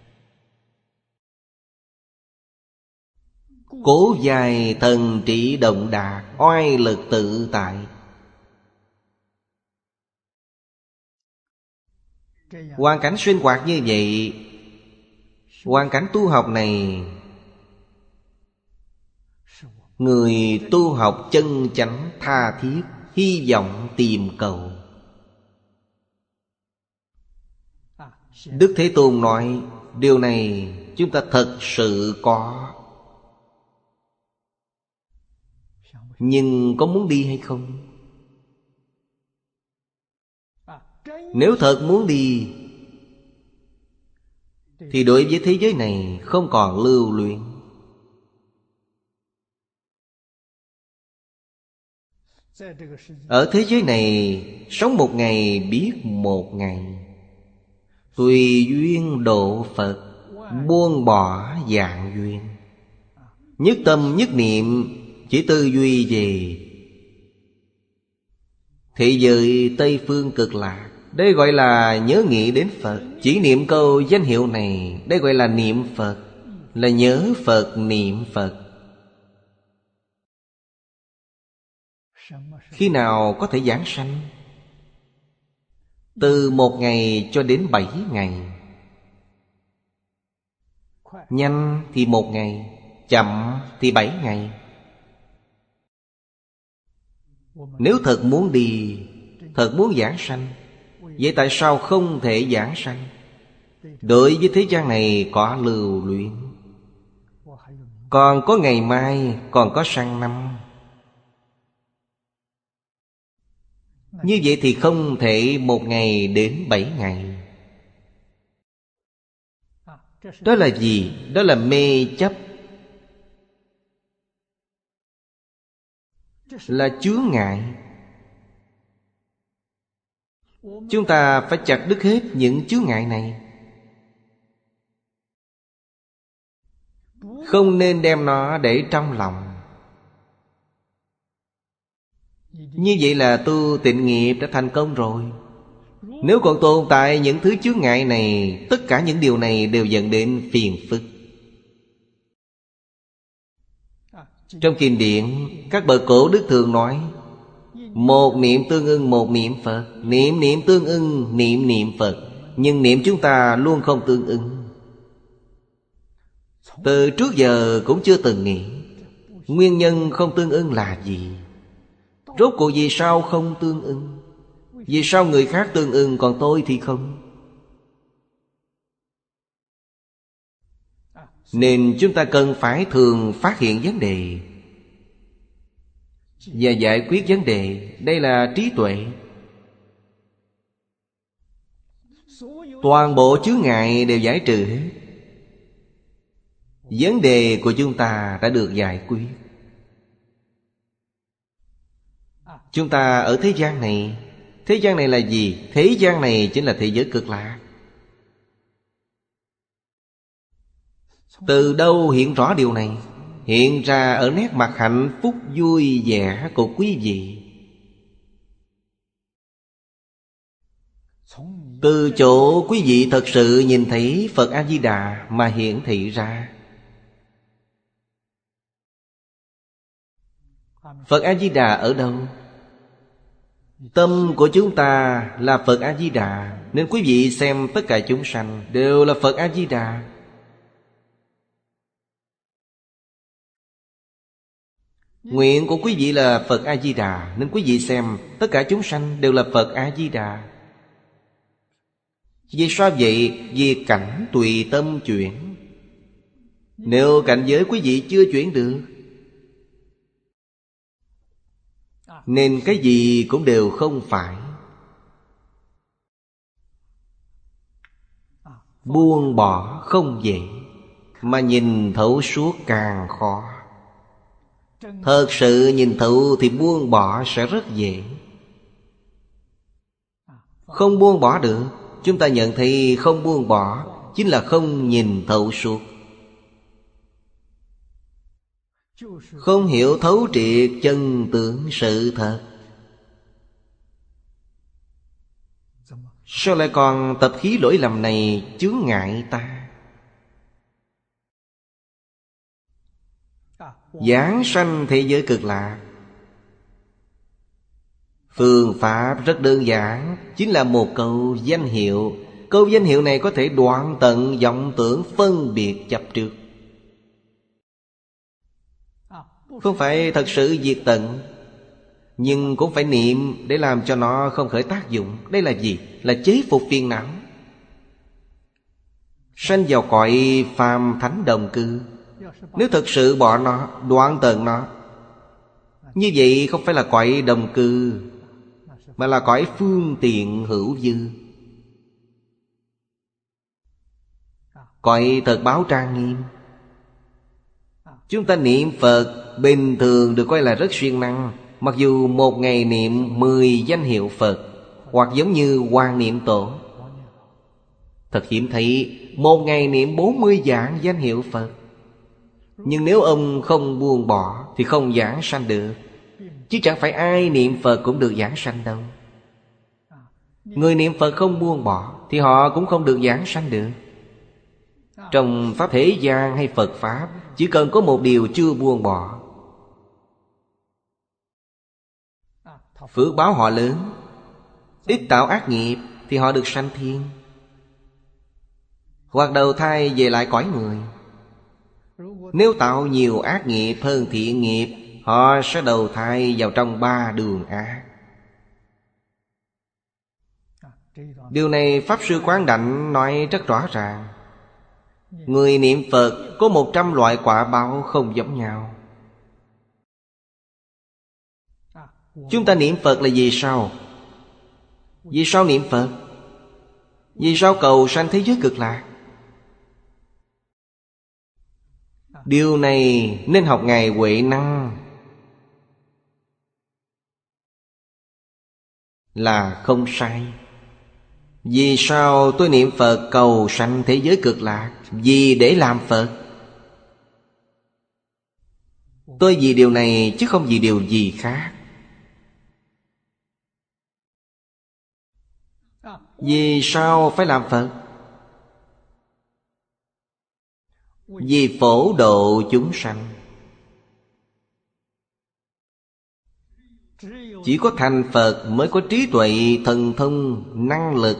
Cố dài thần trị động đạt, oai lực tự tại. Hoàn cảnh sinh hoạt như vậy, hoàn cảnh tu học này, người tu học chân chánh tha thiết hy vọng tìm cầu. Đức Thế Tôn nói điều này chúng ta thật sự có. Nhưng có muốn đi hay không? Nếu thật muốn đi thì đối với thế giới này không còn lưu luyến. Ở thế giới này sống một ngày biết một ngày, tùy duyên độ Phật, buông bỏ vạn duyên. Nhất tâm nhất niệm chỉ tư duy về thế giới Tây Phương cực lạc, Đây gọi là nhớ nghĩ đến Phật. Chỉ niệm câu danh hiệu này, đây gọi là niệm Phật, là nhớ Phật, niệm Phật. Khi nào có thể giảng sanh? Từ một ngày cho đến bảy ngày. Nhanh thì một ngày, chậm thì bảy ngày. Nếu thật muốn đi, thật muốn giảng sanh, vậy tại sao không thể giảng sanh? Đối với thế gian này có lưu luyến, còn có ngày mai, còn có sang năm. Như vậy thì không thể một ngày đến bảy ngày. Đó là gì? Đó là mê chấp, là chướng ngại. Chúng ta phải chặt đứt hết những chướng ngại này. Không nên đem nó để trong lòng. Như vậy là tu tịnh nghiệp đã thành công rồi. Nếu còn tồn tại những thứ chướng ngại này, tất cả những điều này đều dẫn đến phiền phức. Trong kinh điển, các bậc cổ đức thường nói: một niệm tương ưng một niệm Phật, niệm niệm tương ưng niệm niệm Phật. Nhưng niệm chúng ta luôn không tương ưng. Từ trước giờ cũng chưa từng nghĩ nguyên nhân không tương ưng là gì. Rốt cuộc vì sao không tương ưng? Vì sao người khác tương ưng còn tôi thì không? Nên chúng ta cần phải thường phát hiện vấn đề và giải quyết vấn đề. Đây là trí tuệ. Toàn bộ chướng ngại đều giải trừ hết. Vấn đề của chúng ta đã được giải quyết. Chúng ta ở thế gian này, thế gian này là gì? Thế gian này chính là thế giới cực lạc. Từ đâu hiện rõ điều này? Hiện ra ở nét mặt hạnh phúc vui vẻ của quý vị. Từ chỗ quý vị thật sự nhìn thấy Phật A-di-đà mà hiển thị ra. Phật A-di-đà ở đâu? Tâm của chúng ta là Phật A-di-đà, nên quý vị xem tất cả chúng sanh đều là Phật A-di-đà. Nguyện của quý vị là Phật A-di-đà, nên quý vị xem tất cả chúng sanh đều là Phật A-di-đà. Vì sao vậy? Vì cảnh tùy tâm chuyển. Nếu cảnh giới quý vị chưa chuyển được, nên cái gì cũng đều không phải. Buông bỏ không dễ, mà nhìn thấu suốt càng khó. Thật sự nhìn thấu thì buông bỏ sẽ rất dễ. Không buông bỏ được, chúng ta nhận thấy không buông bỏ chính là không nhìn thấu suốt, không hiểu thấu triệt chân tướng sự thật. Sao lại còn tập khí lỗi lầm này chướng ngại ta? Giảng sanh thế giới cực lạc, phương pháp rất đơn giản, chính là một câu danh hiệu. Câu danh hiệu này có thể đoạn tận vọng tưởng phân biệt chấp trước. Không phải thật sự diệt tận, nhưng cũng phải niệm để làm cho nó không khởi tác dụng. Đây là gì? Là chế phục phiền não. Sanh vào cõi phàm thánh đồng cư. Nếu thật sự bỏ nó, đoạn tận nó, như vậy không phải là cõi đồng cư, mà là cõi phương tiện hữu dư, cõi thật báo trang nghiêm. Chúng ta niệm Phật bình thường được coi là rất siêng năng. Mặc dù một ngày niệm mười danh hiệu Phật, hoặc giống như Hoàng Niệm Tổ, thật hiếm thấy một ngày niệm bốn mươi vạn danh hiệu Phật. Nhưng nếu ông không buông bỏ thì không giảng sanh được. Chứ chẳng phải ai niệm Phật cũng được giảng sanh đâu. Người niệm Phật không buông bỏ thì họ cũng không được giảng sanh được. Trong Pháp thế gian hay Phật Pháp, chỉ cần có một điều chưa buông bỏ, phước báo họ lớn, ít tạo ác nghiệp, thì họ được sanh thiên, hoặc đầu thai về lại cõi người. Nếu tạo nhiều ác nghiệp hơn thiện nghiệp, họ sẽ đầu thai vào trong ba đường ác. Điều này Pháp Sư Quán Đảnh nói rất rõ ràng. Người niệm Phật có một trăm loại quả báo không giống nhau. Chúng ta niệm Phật là vì sao? Vì sao niệm Phật? Vì sao cầu sanh thế giới cực lạc? Điều này nên học Ngài Huệ Năng là không sai. Vì sao tôi niệm Phật cầu sanh thế giới cực lạc? Vì để làm Phật. Tôi vì điều này chứ không vì điều gì khác. Vì sao phải làm Phật? Vì phổ độ chúng sanh. Chỉ có thành Phật mới có trí tuệ, thần thông, năng lực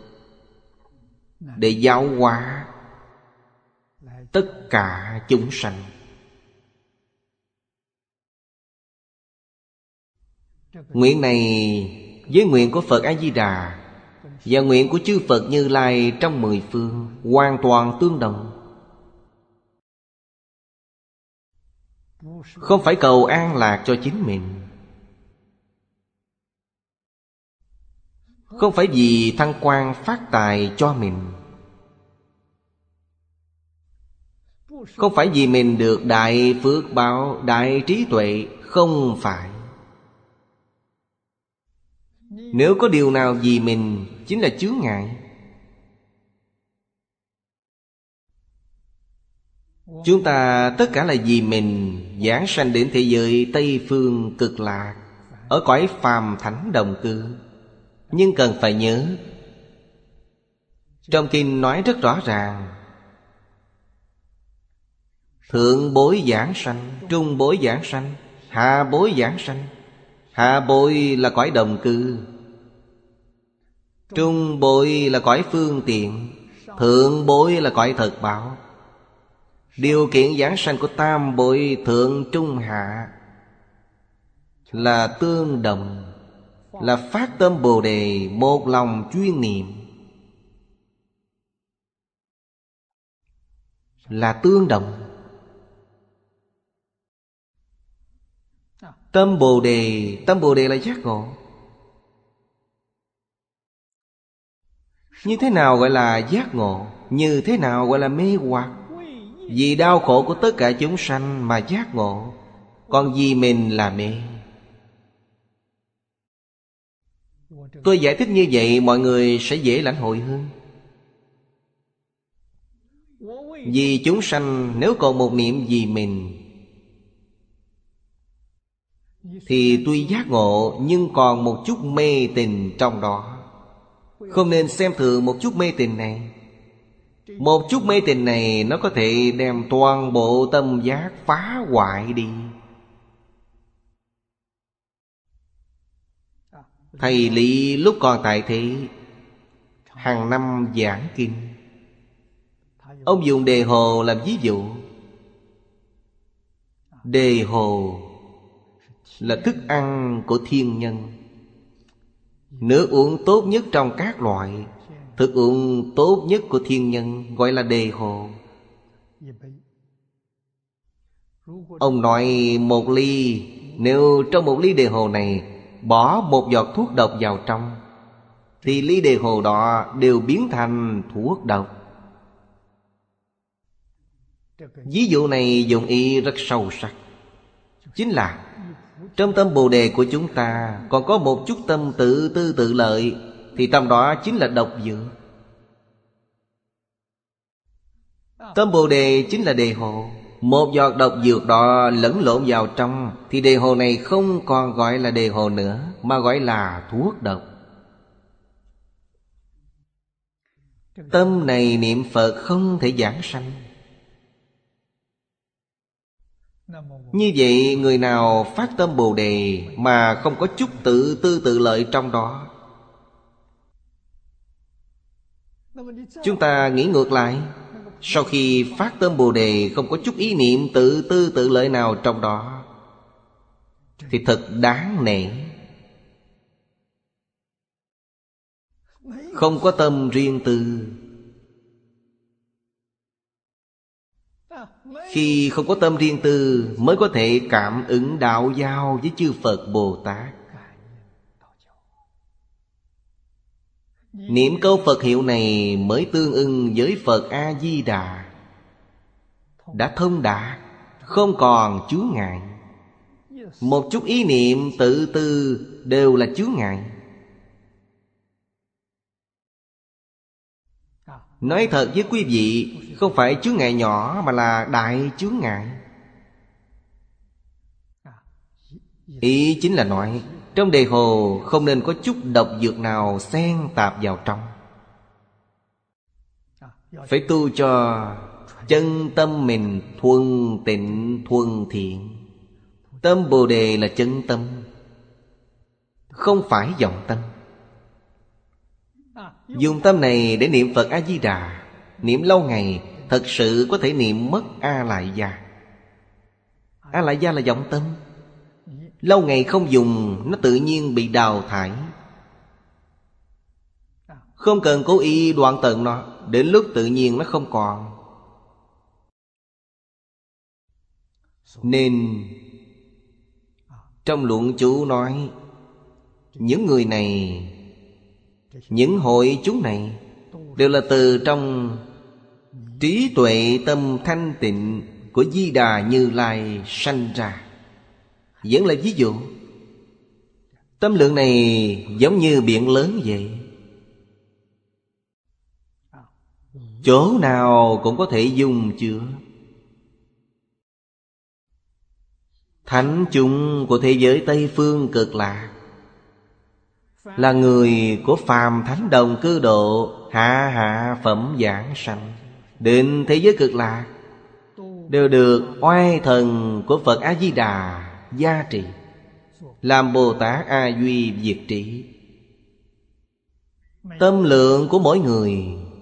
để giáo hóa tất cả chúng sanh. Nguyện này với nguyện của Phật A-di-đà và nguyện của chư Phật Như Lai trong mười phương hoàn toàn tương đồng. Không phải cầu an lạc cho chính mình, không phải vì thăng quan phát tài cho mình, không phải vì mình được đại phước báo, đại trí tuệ. Không phải. Nếu có điều nào vì mình, chính là chướng ngại. Chúng ta tất cả là vì mình giảng sanh đến thế giới Tây Phương Cực Lạc, ở cõi phàm thánh đồng cư. Nhưng cần phải nhớ, trong kinh nói rất rõ ràng: thượng bối giảng sanh, trung bối giảng sanh, hạ bối giảng sanh. Hạ bối là cõi đồng cư, trung bối là cõi phương tiện, thượng bối là cõi thật báo. Điều kiện giảng sanh của tam bối thượng trung hạ là tương đồng, là phát tâm Bồ Đề, một lòng chuyên niệm, là tương đồng. Tâm Bồ Đề, tâm Bồ Đề là giác ngộ. Như thế nào gọi là giác ngộ? Như thế nào gọi là mê hoặc? Vì đau khổ của tất cả chúng sanh mà giác ngộ, còn vì mình là mê. Tôi giải thích như vậy mọi người sẽ dễ lãnh hội hơn. Vì chúng sanh nếu còn một niệm vì mình thì tuy giác ngộ nhưng còn một chút mê tình trong đó. Không nên xem thường một chút mê tình này. Một chút mê tình này nó có thể đem toàn bộ tâm giác phá hoại đi. Thầy Lý lúc còn tại thế, hàng năm giảng kinh, ông dùng đề hồ làm ví dụ. Đề hồ là thức ăn của thiên nhân, nước uống tốt nhất trong các loại. Thức uống tốt nhất của thiên nhân gọi là đề hồ. Ông nói một ly, nếu trong một ly đề hồ này bỏ một giọt thuốc độc vào trong, thì ly đề hồ đó đều biến thành thuốc độc. Ví dụ này dụng ý rất sâu sắc. Chính là trong tâm Bồ Đề của chúng ta còn có một chút tâm tự tư tự lợi, thì tâm đó chính là độc dược. Tâm Bồ Đề chính là đề hồ. Một giọt độc dược đó lẫn lộn vào trong, thì đề hồ này không còn gọi là đề hồ nữa, mà gọi là thuốc độc. Tâm này niệm Phật không thể giảng sanh. Như vậy người nào phát tâm Bồ Đề mà không có chút tự tư tự lợi trong đó, chúng ta nghĩ ngược lại, sau khi phát tâm Bồ Đề không có chút ý niệm tự tư tự lợi nào trong đó, thì thật đáng nể. Không có tâm riêng tư. Khi không có tâm riêng tư mới có thể cảm ứng đạo giao với chư Phật Bồ Tát. Niệm câu Phật hiệu này mới tương ưng với Phật A-di-đà, đã thông đạt, không còn chướng ngại. Một chút ý niệm tự tư đều là chướng ngại. Nói thật với quý vị, không phải chướng ngại nhỏ mà là đại chướng ngại. Ý chính là nói trong đề hồ không nên có chút độc dược nào xen tạp vào trong. Phải tu cho chân tâm mình thuần tịnh thuần thiện. Tâm Bồ Đề là chân tâm, không phải vọng tâm. Dùng tâm này để niệm Phật A-di-đà, niệm lâu ngày thật sự có thể niệm mất A-lại gia. A-lại gia là vọng tâm. Lâu ngày không dùng, nó tự nhiên bị đào thải. Không cần cố ý đoạn tận nó, đến lúc tự nhiên nó không còn. Nên trong luận chú nói, những người này, những hội chúng này đều là từ trong trí tuệ tâm thanh tịnh của Di Đà Như Lai sanh ra. Vẫn là ví dụ. Tâm lượng này giống như biển lớn vậy, chỗ nào cũng có thể dung chứa. Thánh chúng của thế giới Tây Phương Cực Lạc là người của phàm thánh đồng cư độ, hạ hạ phẩm giảng sanh, đến thế giới Cực Lạc đều được oai thần của Phật A-di-đà gia trì, làm Bồ Tát A Duy diệt trị. Tâm lượng của mỗi người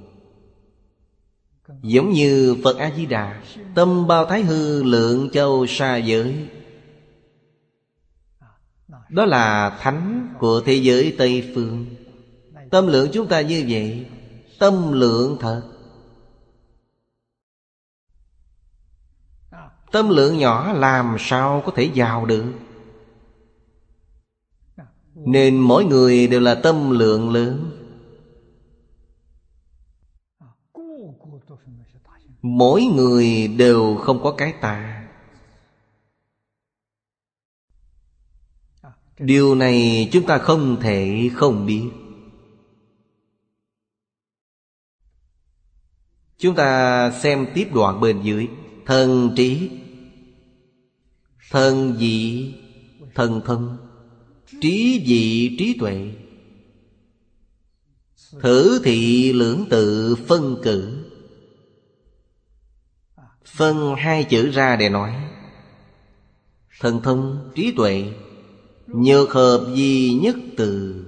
giống như Phật A-di-đà, tâm bao thái hư lượng châu sa giới. Đó là thánh của thế giới Tây Phương. Tâm lượng chúng ta như vậy, tâm lượng thật. Tâm lượng nhỏ làm sao có thể vào được. Nên mỗi người đều là tâm lượng lớn. Mỗi người đều không có cái ta. Điều này chúng ta không thể không biết. Chúng ta xem tiếp đoạn bên dưới. Thần trí, thần dị, thần thông, trí dị trí tuệ, thử thị lưỡng tự phân cử. Phân hai chữ ra để nói. Thần thông, trí tuệ, nhược hợp duy nhất từ.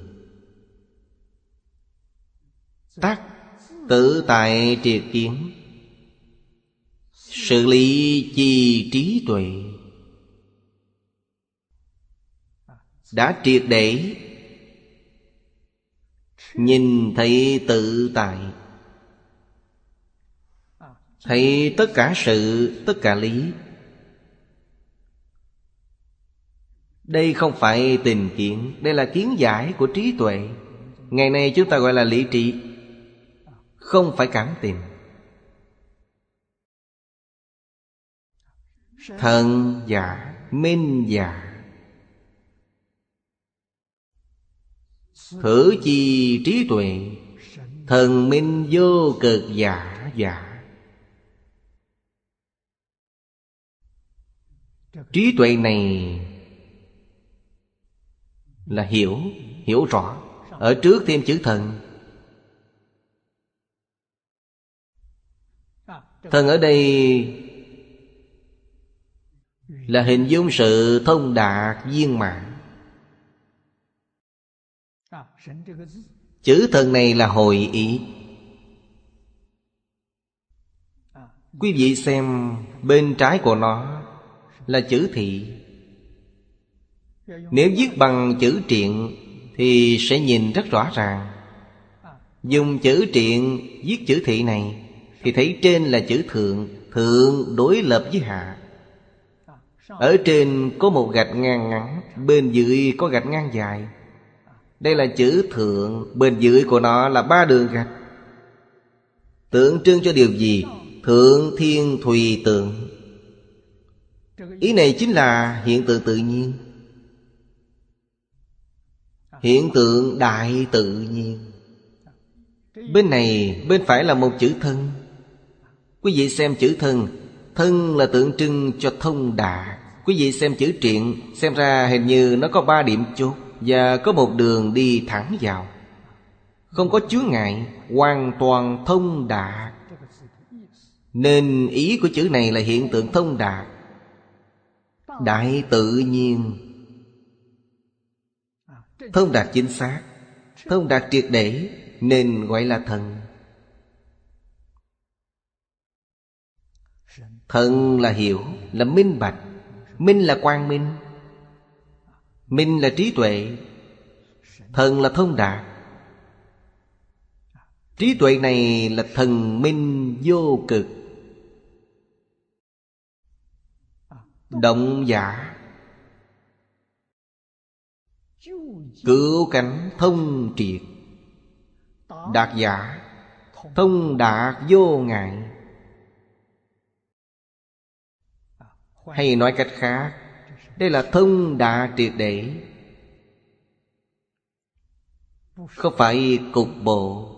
Tắc tự tại triệt kiến, xử lý chi trí tuệ. Đã triệt để nhìn thấy tự tại, thấy tất cả sự, tất cả lý. Đây không phải tình kiến, đây là kiến giải của trí tuệ. Ngày nay chúng ta gọi là lý trí, không phải cảm tình. Thần giả, minh giả, thử chi trí tuệ, thần minh vô cực giả giả. Trí tuệ này là hiểu, hiểu rõ. Ở trước thêm chữ thần. Thần ở đây là hình dung sự thông đạt viên mãn. Chữ thần này là hội ý. Quý vị xem bên trái của nó là chữ thị. Nếu viết bằng chữ triện thì sẽ nhìn rất rõ ràng. Dùng chữ triện viết chữ thị này thì thấy trên là chữ thượng. Thượng đối lập với hạ. Ở trên có một gạch ngang ngắn, bên dưới có gạch ngang dài. Đây là chữ thượng, bên dưới của nó là ba đường gạch. Tượng trưng cho điều gì? Thượng thiên thùy tượng. Ý này chính là hiện tượng tự nhiên. Hiện tượng đại tự nhiên. Bên này, bên phải là một chữ thân. Quý vị xem chữ thân. Thân là tượng trưng cho thông đạt. Quý vị xem chữ triện, xem ra hình như nó có ba điểm chốt và có một đường đi thẳng vào. Không có chướng ngại, hoàn toàn thông đạt. Nên ý của chữ này là hiện tượng thông đạt, đại tự nhiên. Thông đạt chính xác, thông đạt triệt để, nên gọi là thần. Thần là hiểu, là minh bạch. Minh là quang minh. Minh là trí tuệ. Thần là thông đạt. Trí tuệ này là thần minh vô cực. Động giả, cứu cánh thông triệt. Đạt giả, thông đạt vô ngại. Hay nói cách khác, đây là thông đạt triệt để, không phải cục bộ,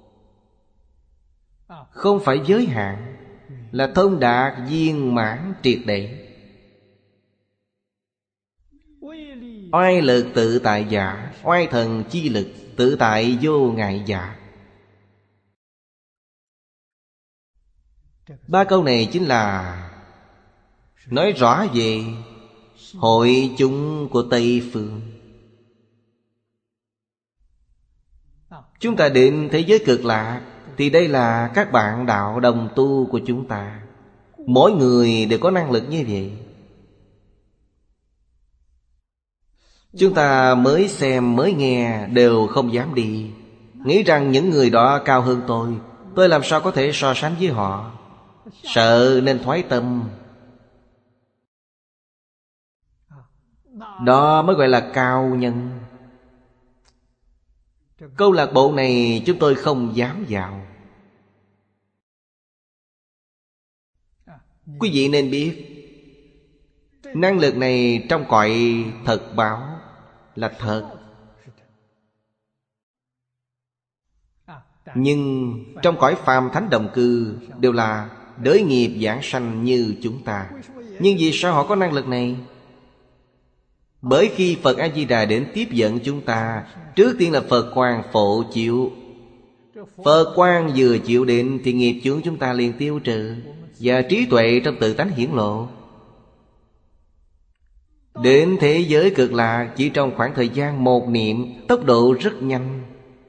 không phải giới hạn, là thông đạt viên mãn triệt để. Oai lực tự tại giả, oai thần chi lực tự tại vô ngại giả. Ba câu này chính là nói rõ về hội chúng của Tây Phương. Chúng ta đến thế giới cực lạc thì đây là các bạn đạo đồng tu của chúng ta. Mỗi người đều có năng lực như vậy. Chúng ta mới xem mới nghe đều không dám đi, nghĩ rằng những người đó cao hơn tôi, tôi làm sao có thể so sánh với họ. Sợ nên thoái tâm. Đó mới gọi là cao nhân. Câu lạc bộ này chúng tôi không dám vào. Quý vị nên biết, năng lực này trong cõi thật báo là thật. Nhưng trong cõi phàm thánh đồng cư đều là đới nghiệp giảng sanh như chúng ta. Nhưng vì sao họ có năng lực này? Bởi khi Phật A-di-đà đến tiếp dẫn chúng ta, trước tiên là Phật quang phổ chiếu. Phật quang vừa chịu đến thì nghiệp chướng chúng ta liền tiêu trừ, và trí tuệ trong tự tánh hiển lộ. Đến thế giới cực lạc chỉ trong khoảng thời gian một niệm, tốc độ rất nhanh.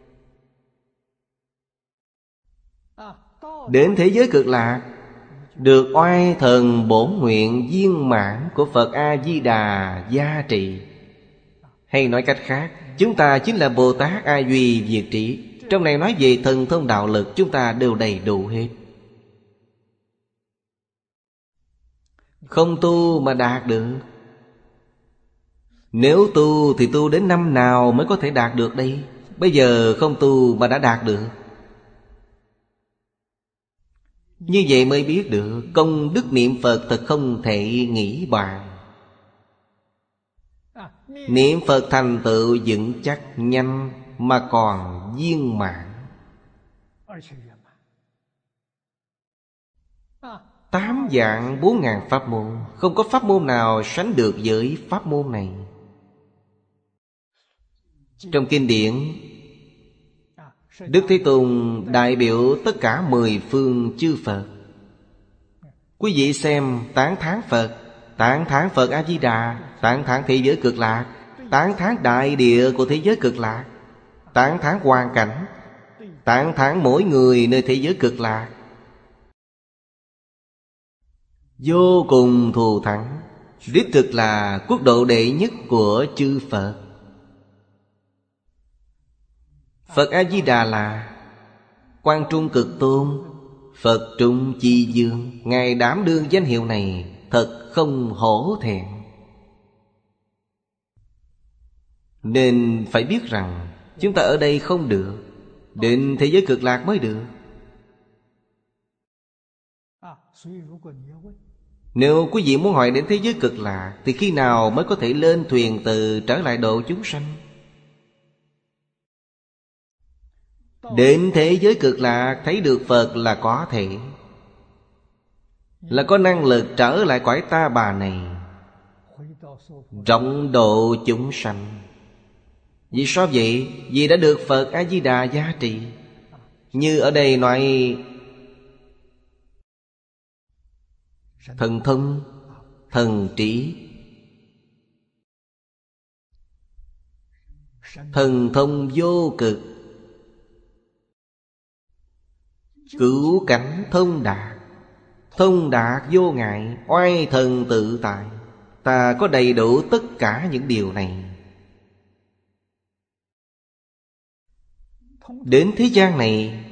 Đến thế giới cực lạc, được oai thần bổn nguyện viên mãn của Phật A-di-đà gia trị. Hay nói cách khác, chúng ta chính là Bồ Tát A Duy Việt Trí. Trong này nói về thần thông đạo lực, chúng ta đều đầy đủ hết. Không tu mà đạt được. Nếu tu thì tu đến năm nào mới có thể đạt được đây? Bây giờ không tu mà đã đạt được. Như vậy mới biết được công đức niệm Phật thật không thể nghĩ bàn. Niệm Phật thành tựu vững chắc nhanh mà còn viên mãn. Tám vạn bốn ngàn pháp môn, không có pháp môn nào sánh được với pháp môn này. Trong kinh điển, Đức Thế Tôn đại biểu tất cả mười phương chư Phật Quý vị xem tán thán Phật, tán thán Phật A-di-đà, tán thán thế giới cực lạc, tán thán đại địa của thế giới cực lạc, tán thán hoàn cảnh, tán thán mỗi người nơi thế giới cực lạc, vô cùng thù thắng. Đích thực là quốc độ đệ nhất của chư Phật. Phật A-di-đà là Quang Trung Cực Tôn, Phật Trung Chi Dương. Ngài đảm đương danh hiệu này thật không hổ thẹn. Nên phải biết rằng chúng ta ở đây không được, đến thế giới cực lạc mới được. Nếu quý vị muốn hỏi đến thế giới cực lạc thì khi nào mới có thể lên thuyền từ trở lại độ chúng sanh? Đến thế giới cực lạc thấy được Phật là có thể, là có năng lực trở lại cõi ta bà này, rộng độ chúng sanh. Vì sao vậy? Vì đã được Phật A-di-đà gia trì. Như ở đây nói thần thông, thần trí. Thần thông vô cực, cửu cảnh thông đạt. Thông đạt vô ngại, oai thần tự tại. Ta có đầy đủ tất cả những điều này. Đến thế gian này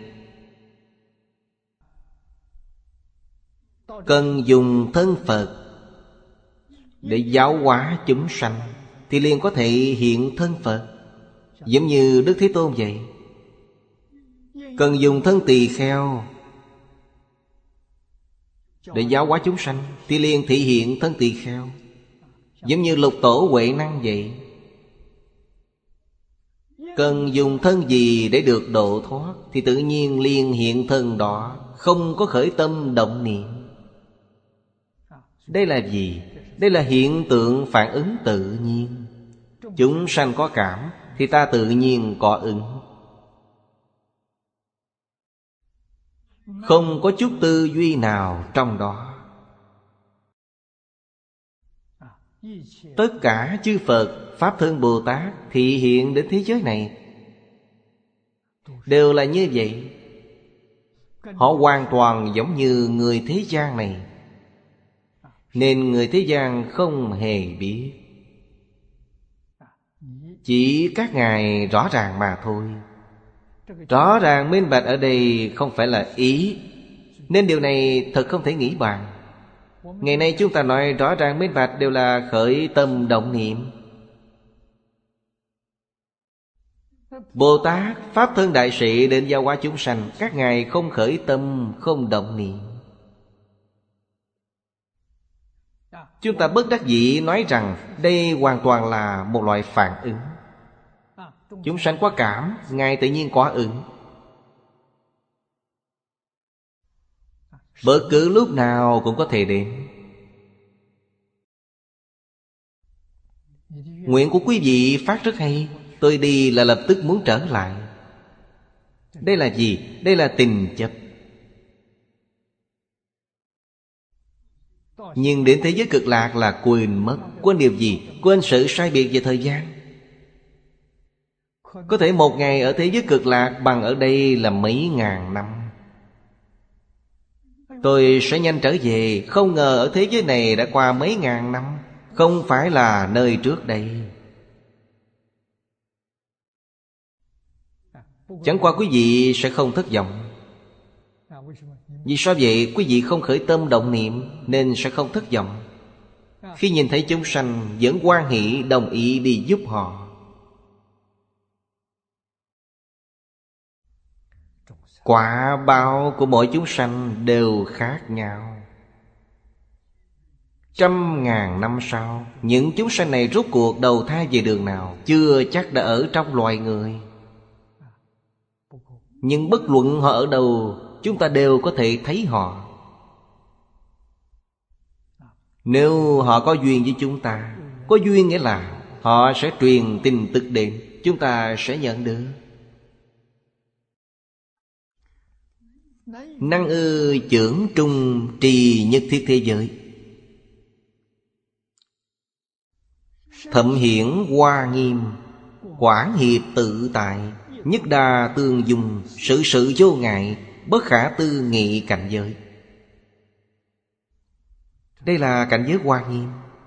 cần dùng thân Phật để giáo hóa chúng sanh, thì liền có thể hiện thân Phật. Giống như Đức Thế Tôn vậy. Cần dùng thân tỳ kheo để giáo hóa chúng sanh, thì liền thị hiện thân tỳ kheo. Giống như Lục Tổ Huệ Năng vậy. Cần dùng thân gì để được độ thoát, thì tự nhiên liền hiện thân đó, không có khởi tâm động niệm. Đây là gì? Đây là hiện tượng phản ứng tự nhiên. Chúng sanh có cảm thì ta tự nhiên có ứng. Không có chút tư duy nào trong đó. Tất cả chư Phật, Pháp Thân Bồ Tát thị hiện đến thế giới này đều là như vậy. Họ hoàn toàn giống như người thế gian này, nên người thế gian không hề biết. Chỉ các ngài rõ ràng mà thôi. Rõ ràng minh bạch ở đây không phải là ý, nên điều này thật không thể nghĩ bàn. Ngày nay chúng ta nói rõ ràng minh bạch đều là khởi tâm động niệm. Bồ Tát, Pháp Thân Đại Sĩ đến giáo hóa chúng sanh, các ngài không khởi tâm, không động niệm. Chúng ta bất đắc dĩ nói rằng đây hoàn toàn là một loại phản ứng. Chúng sanh có cảm, ngài tự nhiên có ứng. Bất cứ lúc nào cũng có thể đến. Nguyện của quý vị phát rất hay. Tôi đi là lập tức muốn trở lại. Đây là gì? Đây là tình chấp. Nhưng đến thế giới cực lạc là quên mất. Quên điều gì? Quên sự sai biệt về thời gian. Có thể một ngày ở thế giới cực lạc bằng ở đây là mấy ngàn năm. Tôi sẽ nhanh trở về. Không ngờ ở thế giới này đã qua mấy ngàn năm, không phải là nơi trước đây. Chẳng qua quý vị sẽ không thất vọng. Vì sao vậy? Quý vị không khởi tâm động niệm nên sẽ không thất vọng. Khi nhìn thấy chúng sanh vẫn hoan hỷ đồng ý đi giúp họ. Quả báo của mỗi chúng sanh đều khác nhau. Trăm ngàn năm sau, những chúng sanh này rốt cuộc đầu thai về đường nào chưa chắc đã ở trong loài người. Nhưng bất luận họ ở đâu, chúng ta đều có thể thấy họ. Nếu họ có duyên với chúng ta, có duyên nghĩa là họ sẽ truyền tin tức đến, chúng ta sẽ nhận được. Năng ư chưởng trung trì nhất thiết thế giới. Thậm hiển hoa nghiêm, quảng hiệp tự tại, nhất đa tương dung, sự sự vô ngại, bất khả tư nghị cảnh giới. Đây là cảnh giới hoa nghiêm,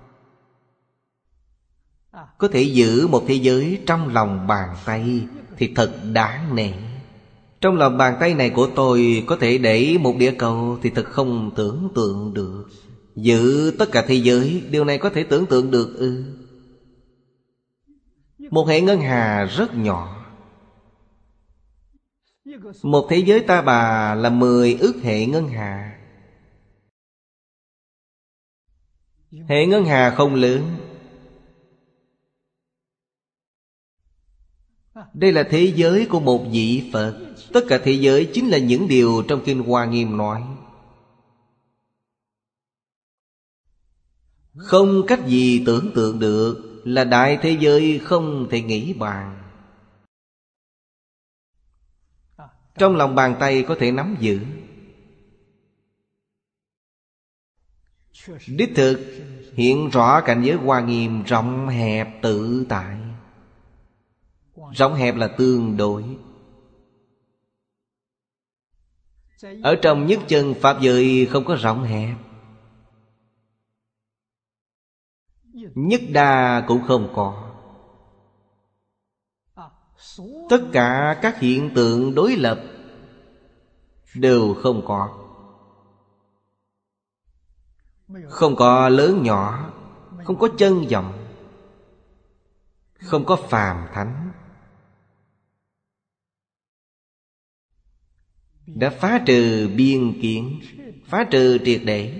có thể giữ một thế giới trong lòng bàn tay thì thật đáng nể. Trong lòng bàn tay này của tôi có thể để một địa cầu thì thật không tưởng tượng được. Giữ tất cả thế giới, điều này có thể tưởng tượng được ư? Một hệ ngân hà rất nhỏ. Một thế giới ta bà là mười ức hệ ngân hà. Hệ ngân hà không lớn. Đây là thế giới của một vị Phật. Tất cả thế giới chính là những điều trong Kinh Hoa Nghiêm nói. Không cách gì tưởng tượng được, là đại thế giới không thể nghĩ bàn. Trong lòng bàn tay có thể nắm giữ. Đích thực hiện rõ cảnh giới Hoa Nghiêm rộng hẹp tự tại. Rộng hẹp là tương đối. Ở trong nhất chân Pháp giới không có rộng hẹp, nhất đa cũng không có. Tất cả các hiện tượng đối lập đều không có. Không có lớn nhỏ, không có chân vọng, không có phàm thánh. Đã phá trừ biên kiến, phá trừ triệt để.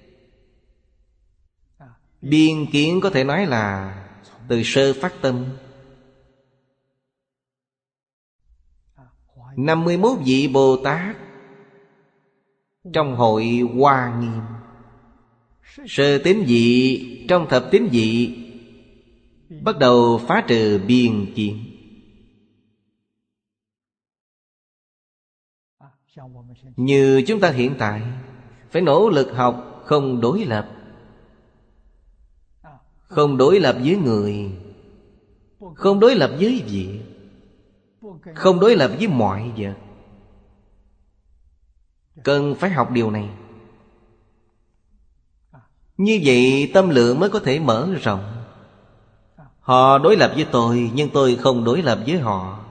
Biên kiến có thể nói là từ sơ phát tâm. Năm mươi mốt vị Bồ Tát trong hội Hoa Nghiêm, sơ tín vị trong thập tín vị bắt đầu phá trừ biên kiến. Như chúng ta hiện tại phải nỗ lực học không đối lập. Không đối lập với người, không đối lập với việc, không đối lập với mọi vật. Cần phải học điều này. Như vậy tâm lượng mới có thể mở rộng. Họ đối lập với tôi, nhưng tôi không đối lập với họ.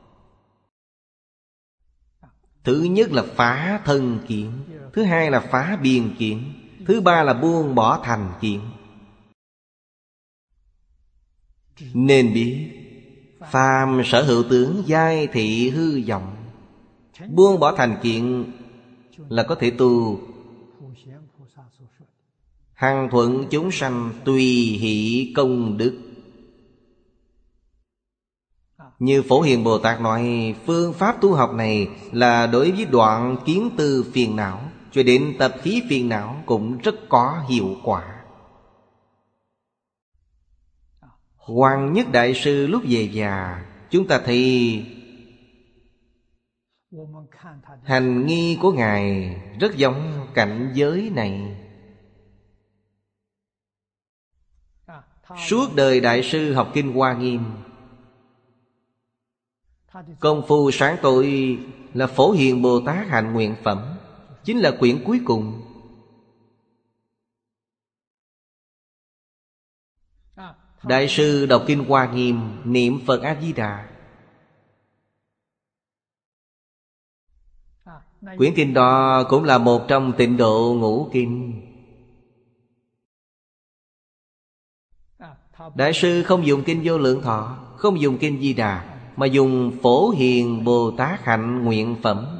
Thứ nhất là phá thân kiến, thứ hai là phá biên kiến, thứ ba là buông bỏ thành kiến. Nên biết phàm sở hữu tướng, giai thị hư vọng. Buông bỏ thành kiến là có thể tu hằng thuận chúng sanh tùy hỷ công đức. Như Phổ Hiền Bồ Tát nói, phương pháp tu học này là đối với đoạn kiến tư phiền não cho đến tập khí phiền não cũng rất có hiệu quả. Hoàng Nhất Đại Sư lúc về già, chúng ta thấy hành nghi của Ngài rất giống cảnh giới này. Suốt đời Đại Sư học Kinh Hoa Nghiêm, công phu sáng tối là Phổ Hiền Bồ Tát Hạnh Nguyện Phẩm, chính là quyển cuối cùng. Đại sư đọc Kinh Hoa Nghiêm, niệm Phật A-di-đà. Quyển kinh đó cũng là một trong tịnh độ ngũ kinh. Đại sư không dùng kinh Vô Lượng Thọ, không dùng kinh Di Đà, mà dùng Phổ Hiền Bồ Tát Hạnh Nguyện Phẩm.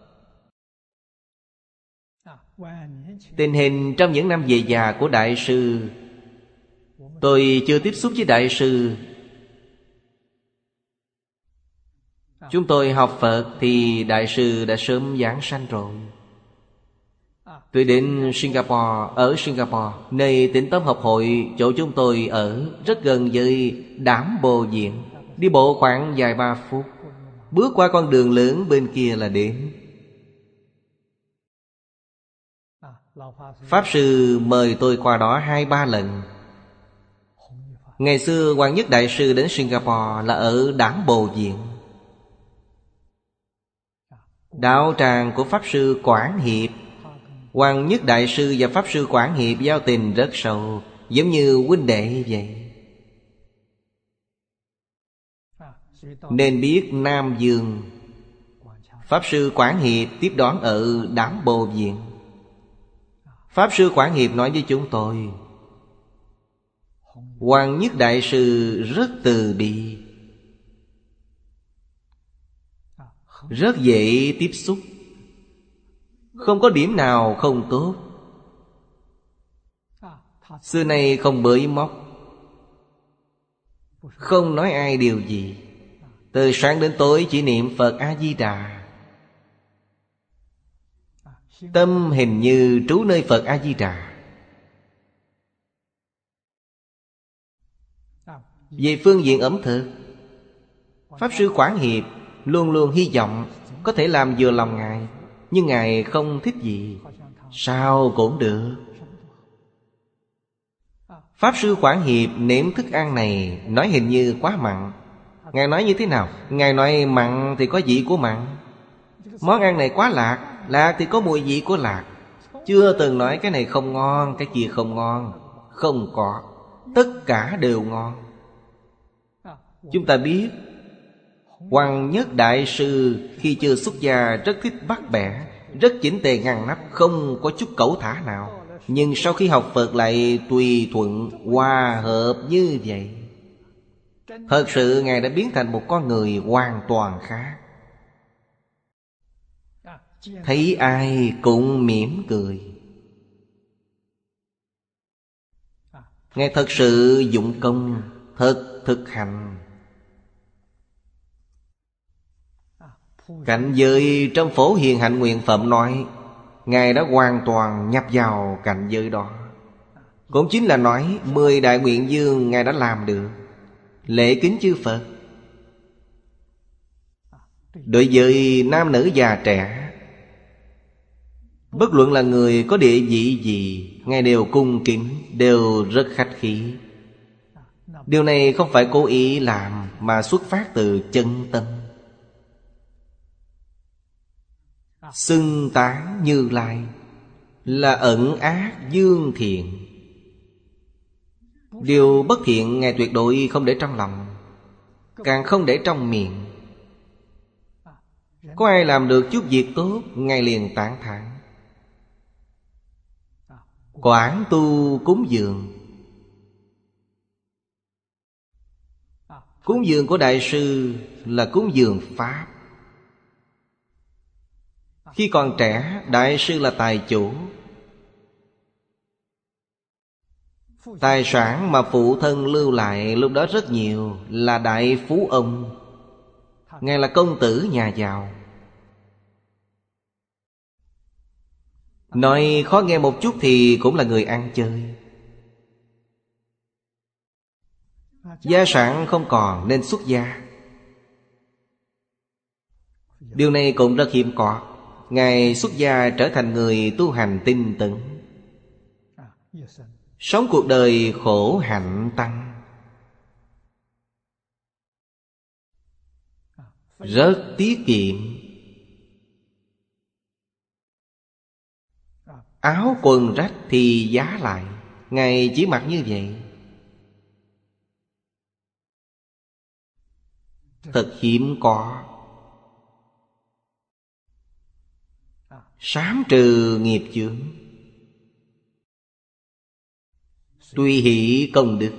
Tình hình trong những năm về già của Đại sư, tôi chưa tiếp xúc với Đại sư. Chúng tôi học Phật thì Đại sư đã sớm giảng sanh rồi. Tôi đến Singapore, ở Singapore, nơi Tĩnh Tâm Học Hội, chỗ chúng tôi ở, rất gần với Đảm Bồ Viện. Đi bộ khoảng vài ba phút, bước qua con đường lớn bên kia là đến. Pháp Sư mời tôi qua đó hai ba lần. Ngày xưa Hoàng Nhất Đại Sư đến Singapore là ở Đảm Bồ Viện. Đạo tràng của Pháp Sư Quảng Hiệp, Hoàng Nhất Đại Sư và Pháp Sư Quảng Hiệp giao tình rất sâu, giống như huynh đệ vậy. Nên biết Nam Dương, Pháp Sư Quảng Hiệp tiếp đón ở Đảm Bồ Viện. Pháp Sư Quảng Hiệp nói với chúng tôi, Hoàng Nhất Đại Sư rất từ bi, rất dễ tiếp xúc, không có điểm nào không tốt. Xưa nay không bới móc, không nói ai điều gì. Từ sáng đến tối chỉ niệm Phật A-di-đà. Tâm hình như trú nơi Phật A-di-đà. Về phương diện ẩm thực, Pháp Sư Quảng Hiệp luôn luôn hy vọng có thể làm vừa lòng Ngài. Nhưng Ngài không thích gì, sao cũng được. Pháp Sư Quảng Hiệp nếm thức ăn này, nói hình như quá mặn. Ngài nói như thế nào? Ngài nói mặn thì có vị của mặn. Món ăn này quá lạc, lạc thì có mùi vị của lạc. Chưa từng nói cái này không ngon, cái kia không ngon. Không có, tất cả đều ngon. Chúng ta biết Hoàng Nhất Đại Sư khi chưa xuất gia rất thích bắt bẻ, rất chỉnh tề ngăn nắp, không có chút cẩu thả nào. Nhưng sau khi học Phật lại tùy thuận, hòa hợp như vậy. Thật sự Ngài đã biến thành một con người hoàn toàn khác. Thấy ai cũng mỉm cười. Ngài thật sự dụng công, thật thực hành. Cảnh giới trong Phổ Hiền Hạnh Nguyện Phẩm nói Ngài đã hoàn toàn nhập vào cảnh giới đó. Cũng chính là nói Mười đại nguyện dương Ngài đã làm được. Lễ kính chư Phật. Đối với nam nữ già trẻ, bất luận là người có địa vị gì, Ngài đều cung kính, đều rất khách khí. Điều này không phải cố ý làm, mà xuất phát từ chân tâm. Xưng tán Như Lai là ẩn ác dương thiện. Điều bất thiện Ngài tuyệt đối không để trong lòng, càng không để trong miệng. Có ai làm được chút việc tốt, Ngài liền tán thán. Quảng tu cúng dường. Cúng dường của Đại Sư là cúng dường Pháp. Khi còn trẻ, Đại Sư là tài chủ. Tài sản mà phụ thân lưu lại lúc đó rất nhiều, là đại phú ông. Ngài là công tử nhà giàu. Nói khó nghe một chút thì cũng là người ăn chơi. Gia sản không còn nên xuất gia. Điều này cũng rất hiếm có. Ngài xuất gia trở thành người tu hành tinh tấn, sống cuộc đời khổ hạnh tăng, rất tiết kiệm. Áo quần rách thì giá lại, Ngài chỉ mặc như vậy. Thật hiếm có. Sám trừ nghiệp chướng, tùy hỷ công đức,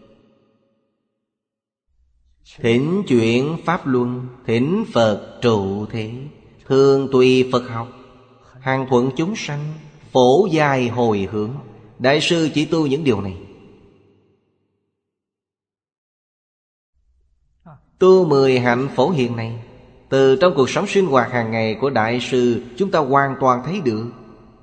thỉnh chuyển pháp luân, thỉnh Phật trụ thế, thường tùy Phật học, hàng thuận chúng sanh, phổ dài hồi hướng. Đại sư chỉ tu những điều này. Tu mười hạnh phổ hiền này, từ trong cuộc sống sinh hoạt hàng ngày của Đại sư, chúng ta hoàn toàn thấy được.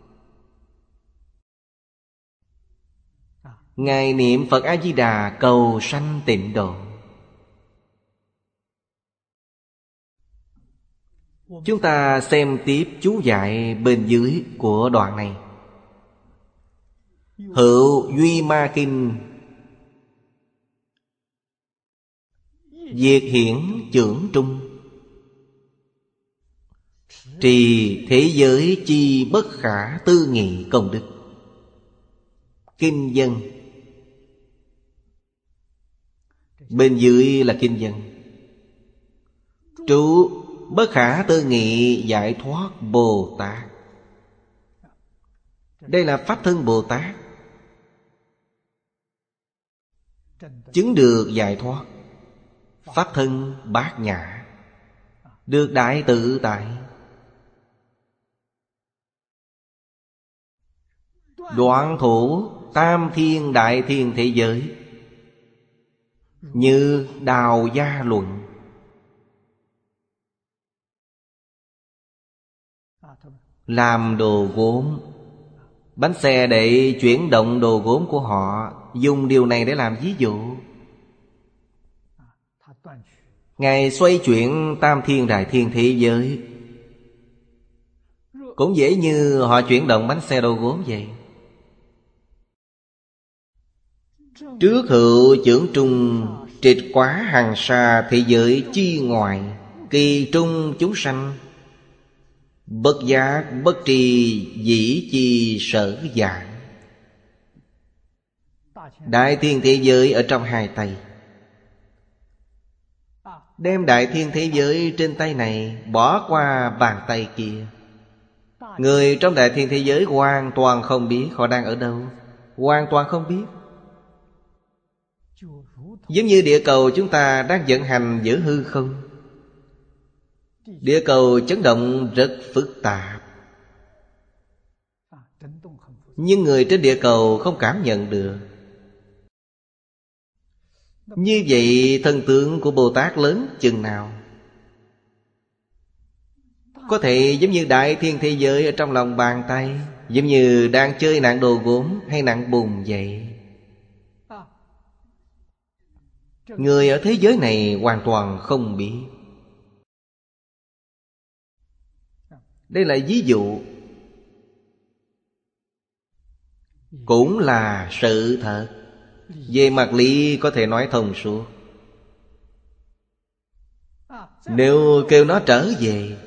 Ngài niệm Phật A-di-đà cầu sanh tịnh độ. Chúng ta xem tiếp chú giải bên dưới của đoạn này. Hữu Duy Ma Kinh Diệt hiển chưởng trung, trì thế giới chi bất khả tư nghị công đức. Kinh dân, bên dưới là kinh dân. Chú bất khả tư nghị giải thoát Bồ Tát. Đây là Pháp thân Bồ Tát, chứng được giải thoát. Pháp thân Bát Nhã, được đại tự tại. Đoạn thủ tam thiên đại thiên thế giới, như Đào Gia Luận. Làm đồ gốm, bánh xe để chuyển động đồ gốm của họ, dùng điều này để làm ví dụ. Ngài xoay chuyển tam thiên đại thiên thế giới, cũng dễ như họ chuyển động bánh xe đồ gốm vậy. Trước hữu chưởng trung, trịch quá hàng xa thế giới chi ngoại, kỳ trung chúng sanh, bất giác bất trì dĩ chi sở giảng. Đại thiên thế giới ở trong hai tay, đem đại thiên thế giới trên tay này bỏ qua bàn tay kia. Người trong đại thiên thế giới hoàn toàn không biết họ đang ở đâu, hoàn toàn không biết. Giống như địa cầu chúng ta đang vận hành giữa hư không. Địa cầu chấn động rất phức tạp, nhưng người trên địa cầu không cảm nhận được. Như vậy thần tượng của Bồ Tát lớn chừng nào? Có thể giống như đại thiên thế giới ở trong lòng bàn tay, giống như đang chơi nặng đồ gốm hay nặng bùn vậy. Người ở thế giới này hoàn toàn không biết. Đây là ví dụ, cũng là sự thật. Về mặt lý có thể nói thông suốt. Nếu kêu nó trở về,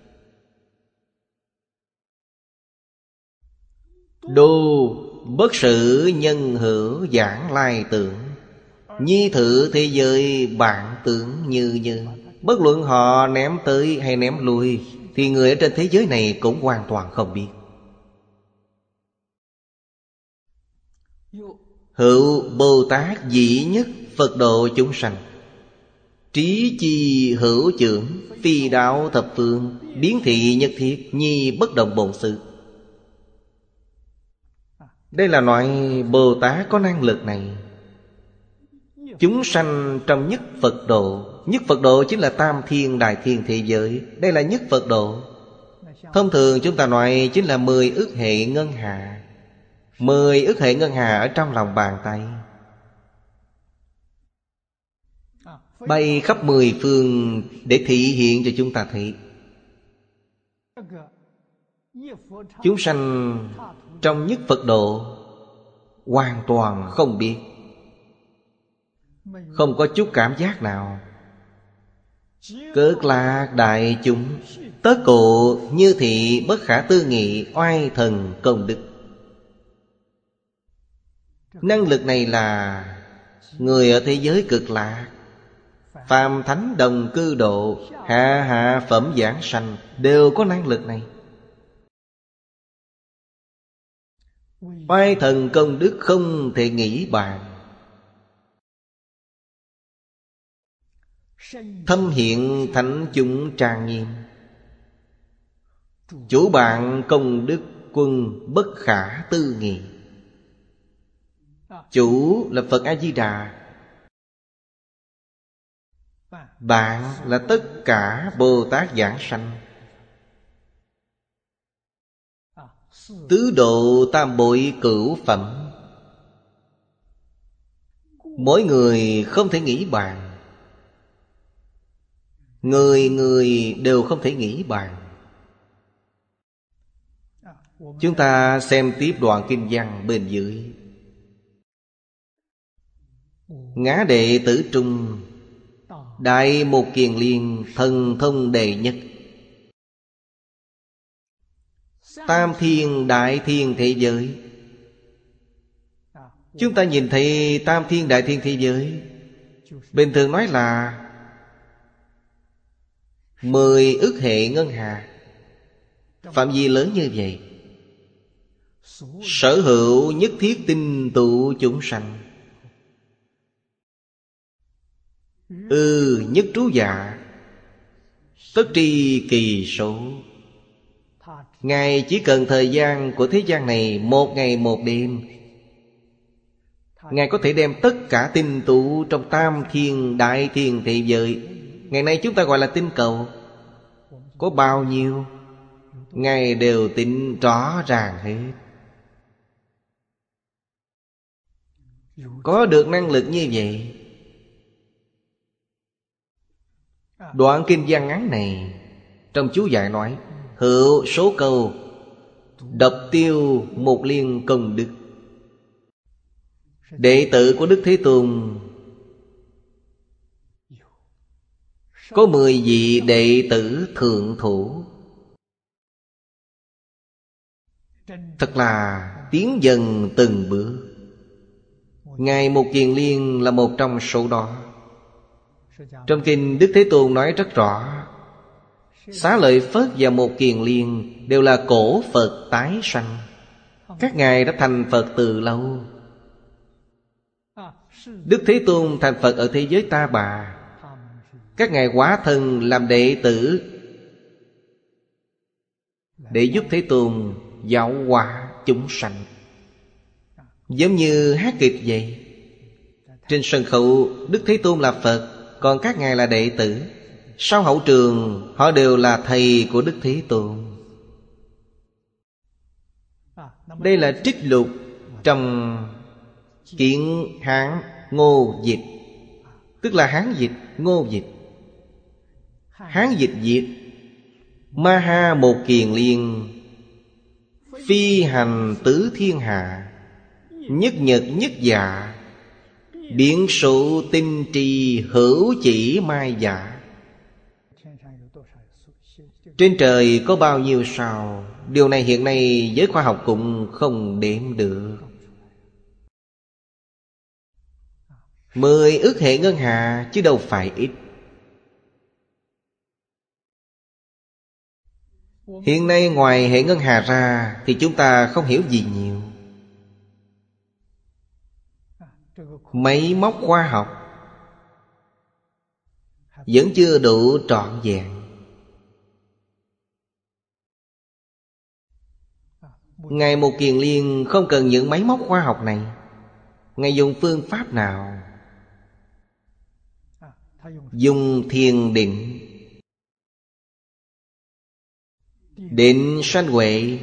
đô bất sự nhân hữu giảng lai tưởng, nhi thử thế giới bạn tưởng như như. Bất luận họ ném tới hay ném lui, thì người ở trên thế giới này cũng hoàn toàn không biết. Hữu Bồ Tát dĩ nhất Phật độ chúng sanh, trí chi hữu chưởng, phi đạo thập phương, biến thị nhất thiết, nhi bất động bổn sự. Đây là loại Bồ Tát có năng lực này. Chúng sanh trong nhất Phật độ. Nhất Phật độ chính là tam thiên đại thiên thế giới. Đây là nhất Phật độ. Thông thường chúng ta nói chính là mười ức hệ ngân hà. Mười ức hệ ngân hà ở trong lòng bàn tay, bay khắp mười phương để thị hiện cho chúng ta thấy. Chúng sanh trong nhất Phật độ hoàn toàn không biết, không có chút cảm giác nào. Cực lạc đại chúng, tất cụ như thị bất khả tư nghị, oai thần công đức. Năng lực này là người ở thế giới cực lạc, phàm thánh đồng cư độ, hạ hạ phẩm giảng sanh đều có năng lực này. Oai thần công đức không thể nghĩ bàn. Thâm hiện thánh chúng trang nghiêm, chủ bạn công đức quân bất khả tư nghị. Chủ là Phật A-di-đà, bạn là tất cả Bồ Tát giảng sanh. Tứ độ tam bội cửu phẩm, mỗi người không thể nghĩ bàn. Người người đều không thể nghĩ bàn. Chúng ta xem tiếp đoạn kinh văn bên dưới. Ngã đệ tử trung, đại một kiền liên, thần thông đệ nhất. Tam thiên đại thiên thế giới. Chúng ta nhìn thấy tam thiên đại thiên thế giới, bình thường nói là mười ức hệ ngân hà. Phạm vi lớn như vậy, sở hữu nhất thiết tinh tụ chúng sanh. Ừ nhất trú dạ, tất tri kỳ số. Ngài chỉ cần thời gian của thế gian này một ngày một đêm, Ngài có thể đem tất cả tinh tụ trong tam thiên đại thiên thế giới. Ngày nay chúng ta gọi là tinh cầu, có bao nhiêu Ngài đều tính rõ ràng hết. Có được năng lực như vậy. Đoạn kinh văn ngắn này trong chú giải nói: hữu số câu, độc tiêu một liên công đức. Đệ tử của Đức Thế Tôn có mười vị đệ tử thượng thủ. Thật là tiến dần từng bước. Ngài Một Kiền Liên là một trong số đó. Trong kinh Đức Thế Tôn nói rất rõ, Xá Lợi Phất và Một Kiền Liên đều là cổ Phật tái sanh. Các ngài đã thành Phật từ lâu. Đức Thế Tôn thành Phật ở thế giới Ta Bà. Các ngài hóa thân làm đệ tử để giúp Thế Tôn giáo hóa chúng sanh. Giống như hát kịch vậy. Trên sân khấu Đức Thế Tôn là Phật, còn các ngài là đệ tử. Sau hậu trường họ đều là thầy của Đức Thế Tôn. Đây là trích lục trong Kiện Hán Ngô Dịch, tức là Hán dịch, Ngô dịch. Hán dịch viết: Ma Ha Một Kiền Liên, phi hành tứ thiên hạ, nhất nhật nhất dạ, biến số tinh trì hữu chỉ mai dạ. Trên trời có bao nhiêu sao, điều này hiện nay giới khoa học cũng không đếm được. Mười ức hệ ngân hà chứ đâu phải ít. Hiện nay ngoài hệ ngân hà ra thì chúng ta không hiểu gì nhiều. Máy móc khoa học vẫn chưa đủ trọn vẹn. Ngài Một Kiền Liên không cần những máy móc khoa học này. Ngài dùng phương pháp nào? Dùng thiền định. Định sanh huệ.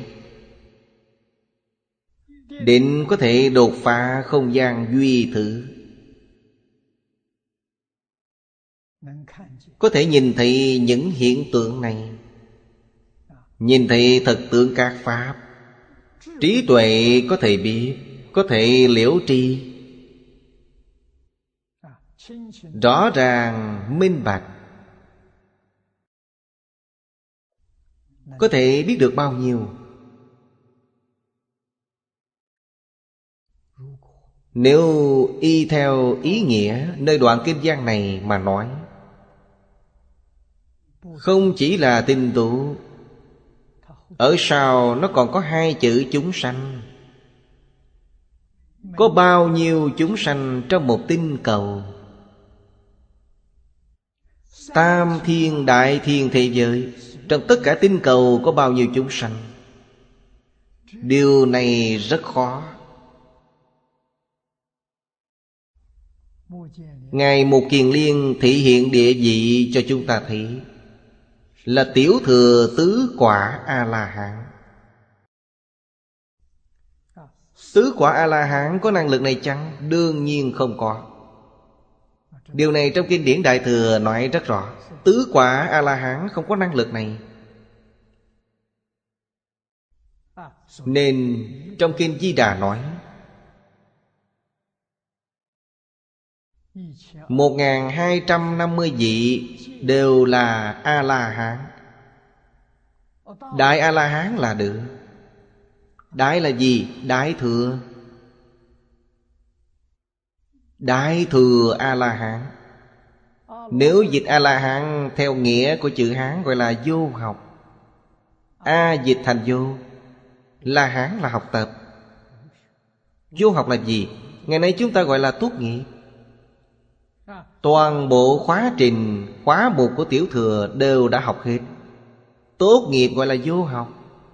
Định có thể đột phá không gian duy thử, có thể nhìn thấy những hiện tượng này, nhìn thấy thật tướng các pháp. Trí tuệ có thể biết, có thể liễu tri, rõ ràng minh bạch. Có thể biết được bao nhiêu? Nếu y theo ý nghĩa nơi đoạn kinh văn này mà nói, không chỉ là tinh tụ, ở sau nó còn có hai chữ chúng sanh. Có bao nhiêu chúng sanh trong một tinh cầu? Tam thiên đại thiên thế giới, trong tất cả tinh cầu có bao nhiêu chúng sanh? Điều này rất khó. Ngài Một Kiền Liên thị hiện địa vị cho chúng ta thấy là tiểu thừa tứ quả A-la-hán. Tứ quả A-la-hán có năng lực này chăng? Đương nhiên không có. Điều này trong kinh điển Đại Thừa nói rất rõ. Tứ quả A-la-hán không có năng lực này. Nên trong Kinh Di Đà nói một nghìn hai trăm năm mươi vị đều là A-la-hán. Đại A-la-hán là được. Đại là gì? Đại thừa. Đại thừa A-la-hán. Nếu dịch A-la-hán theo nghĩa của chữ Hán gọi là vô học. A dịch thành vô, La-hán là học tập. Vô học là gì? Ngày nay chúng ta gọi là tốt nghiệp. Toàn bộ khóa trình, khóa mục của tiểu thừa đều đã học hết. Tốt nghiệp gọi là vô học.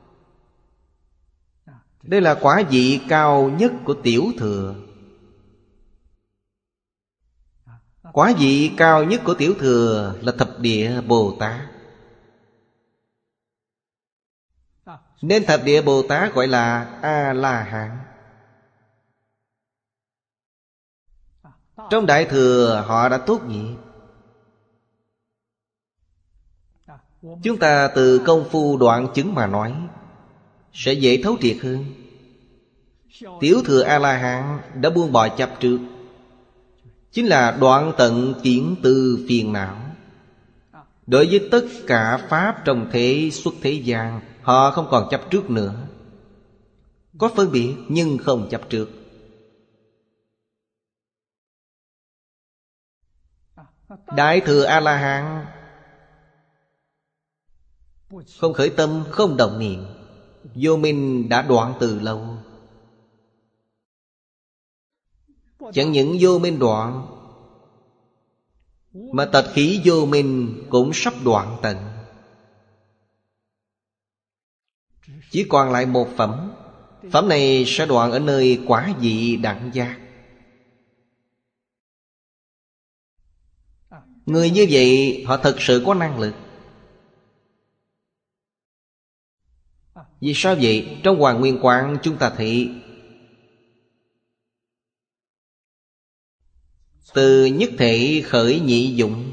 Đây là quả vị cao nhất của tiểu thừa. Quả vị cao nhất của tiểu thừa là thập địa Bồ Tát. Nên thập địa Bồ Tát gọi là A-la-hán. Trong Đại Thừa họ đã tốt nghiệp. Chúng ta từ công phu đoạn chứng mà nói sẽ dễ thấu triệt hơn. Tiểu thừa A-la-hán đã buông bỏ chấp trước, chính là đoạn tận kiến tư phiền não. Đối với tất cả pháp trong thế xuất thế gian, họ không còn chấp trước nữa. Có phân biệt nhưng không chấp trước. Đại thừa A-la-hán không khởi tâm, không động niệm, vô minh đã đoạn từ lâu. Chẳng những vô minh đoạn, mà tật khí vô minh cũng sắp đoạn tận. Chỉ còn lại một phẩm. Phẩm này sẽ đoạn ở nơi quả vị đẳng giác. Người như vậy họ thật sự có năng lực. Vì sao vậy? Trong Hoàng Nguyên Quán chúng ta thấy từ nhất thể khởi nhị dụng.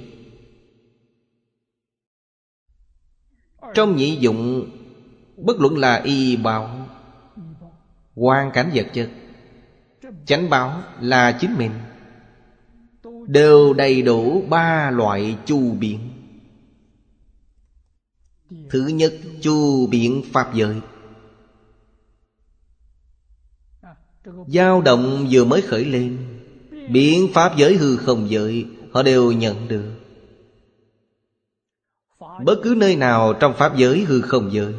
Trong nhị dụng, bất luận là y báo, hoàn cảnh vật chất, chánh báo là chính mình, đều đầy đủ ba loại chu biện. Thứ nhất, chu biện pháp giới. Dao động vừa mới khởi lên, biện pháp giới hư không giới họ đều nhận được. Bất cứ nơi nào trong pháp giới hư không giới,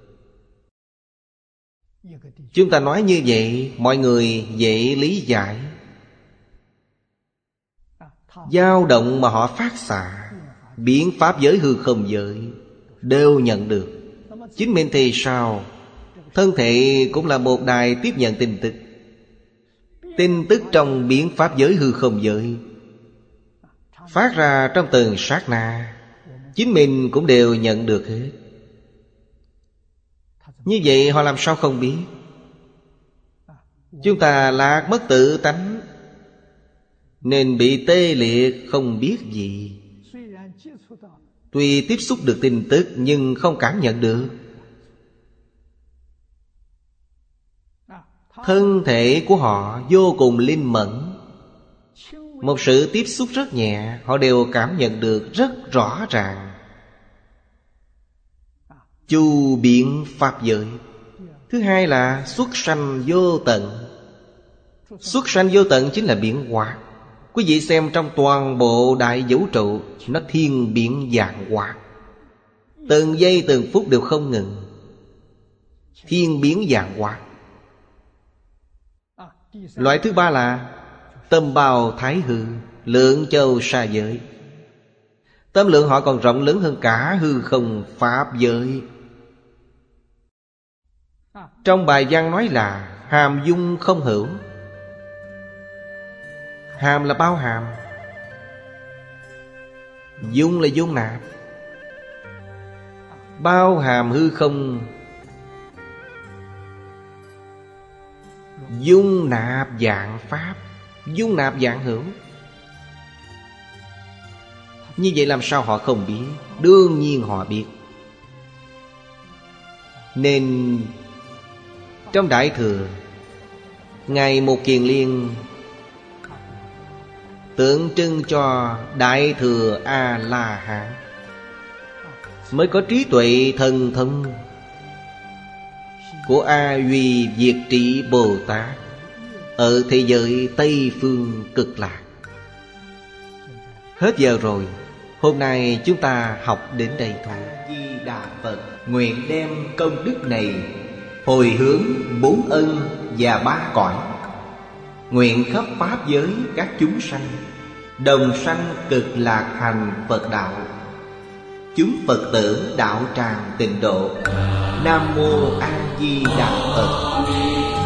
chúng ta nói như vậy mọi người dễ lý giải. Dao động mà họ phát xạ, biện pháp giới hư không giới đều nhận được. Chính mình thì sao? Thân thể cũng là một đài tiếp nhận tin tức. Tin tức trong biến pháp giới hư không giới phát ra trong từng sát na, chính mình cũng đều nhận được hết. Như vậy họ làm sao không biết? Chúng ta lạc mất tự tánh, nên bị tê liệt không biết gì. Tuy tiếp xúc được tin tức nhưng không cảm nhận được. Thân thể của họ vô cùng linh mẫn. Một sự tiếp xúc rất nhẹ, họ đều cảm nhận được rất rõ ràng. Chu biện pháp giới. Thứ hai là xuất sanh vô tận. Xuất sanh vô tận chính là biến hóa. Quý vị xem trong toàn bộ đại vũ trụ, nó thiên biến vạn hóa, từng giây từng phút đều không ngừng. Thiên biến vạn hóa. Loại thứ ba là tâm bao thái hư, lượng châu sa giới. Tâm lượng họ còn rộng lớn hơn cả hư không pháp giới. Trong bài văn nói là hàm dung không hữu. Hàm là bao hàm, dung là dung nạp. Bao hàm hư không, dung nạp vạn pháp, dung nạp vạn hữu. Như vậy làm sao họ không biết? Đương nhiên họ biết. Nên Trong Đại Thừa, Ngài Một Kiền Liên tượng trưng cho Đại Thừa A-la-hán, mới có trí tuệ thần thông của A Duy Diệt Trị Bồ Tát ở thế giới Tây Phương Cực Lạc. Hết giờ rồi. Hôm nay chúng ta học đến đây thôi. Di Đà Phật nguyện đem công đức này hồi hướng bốn ân và ba cõi, nguyện khắp pháp giới các chúng sanh đồng sanh cực lạc hành Phật đạo. Chúng Phật tử đạo tràng tịnh độ. Nam Mô A Di Đà Phật.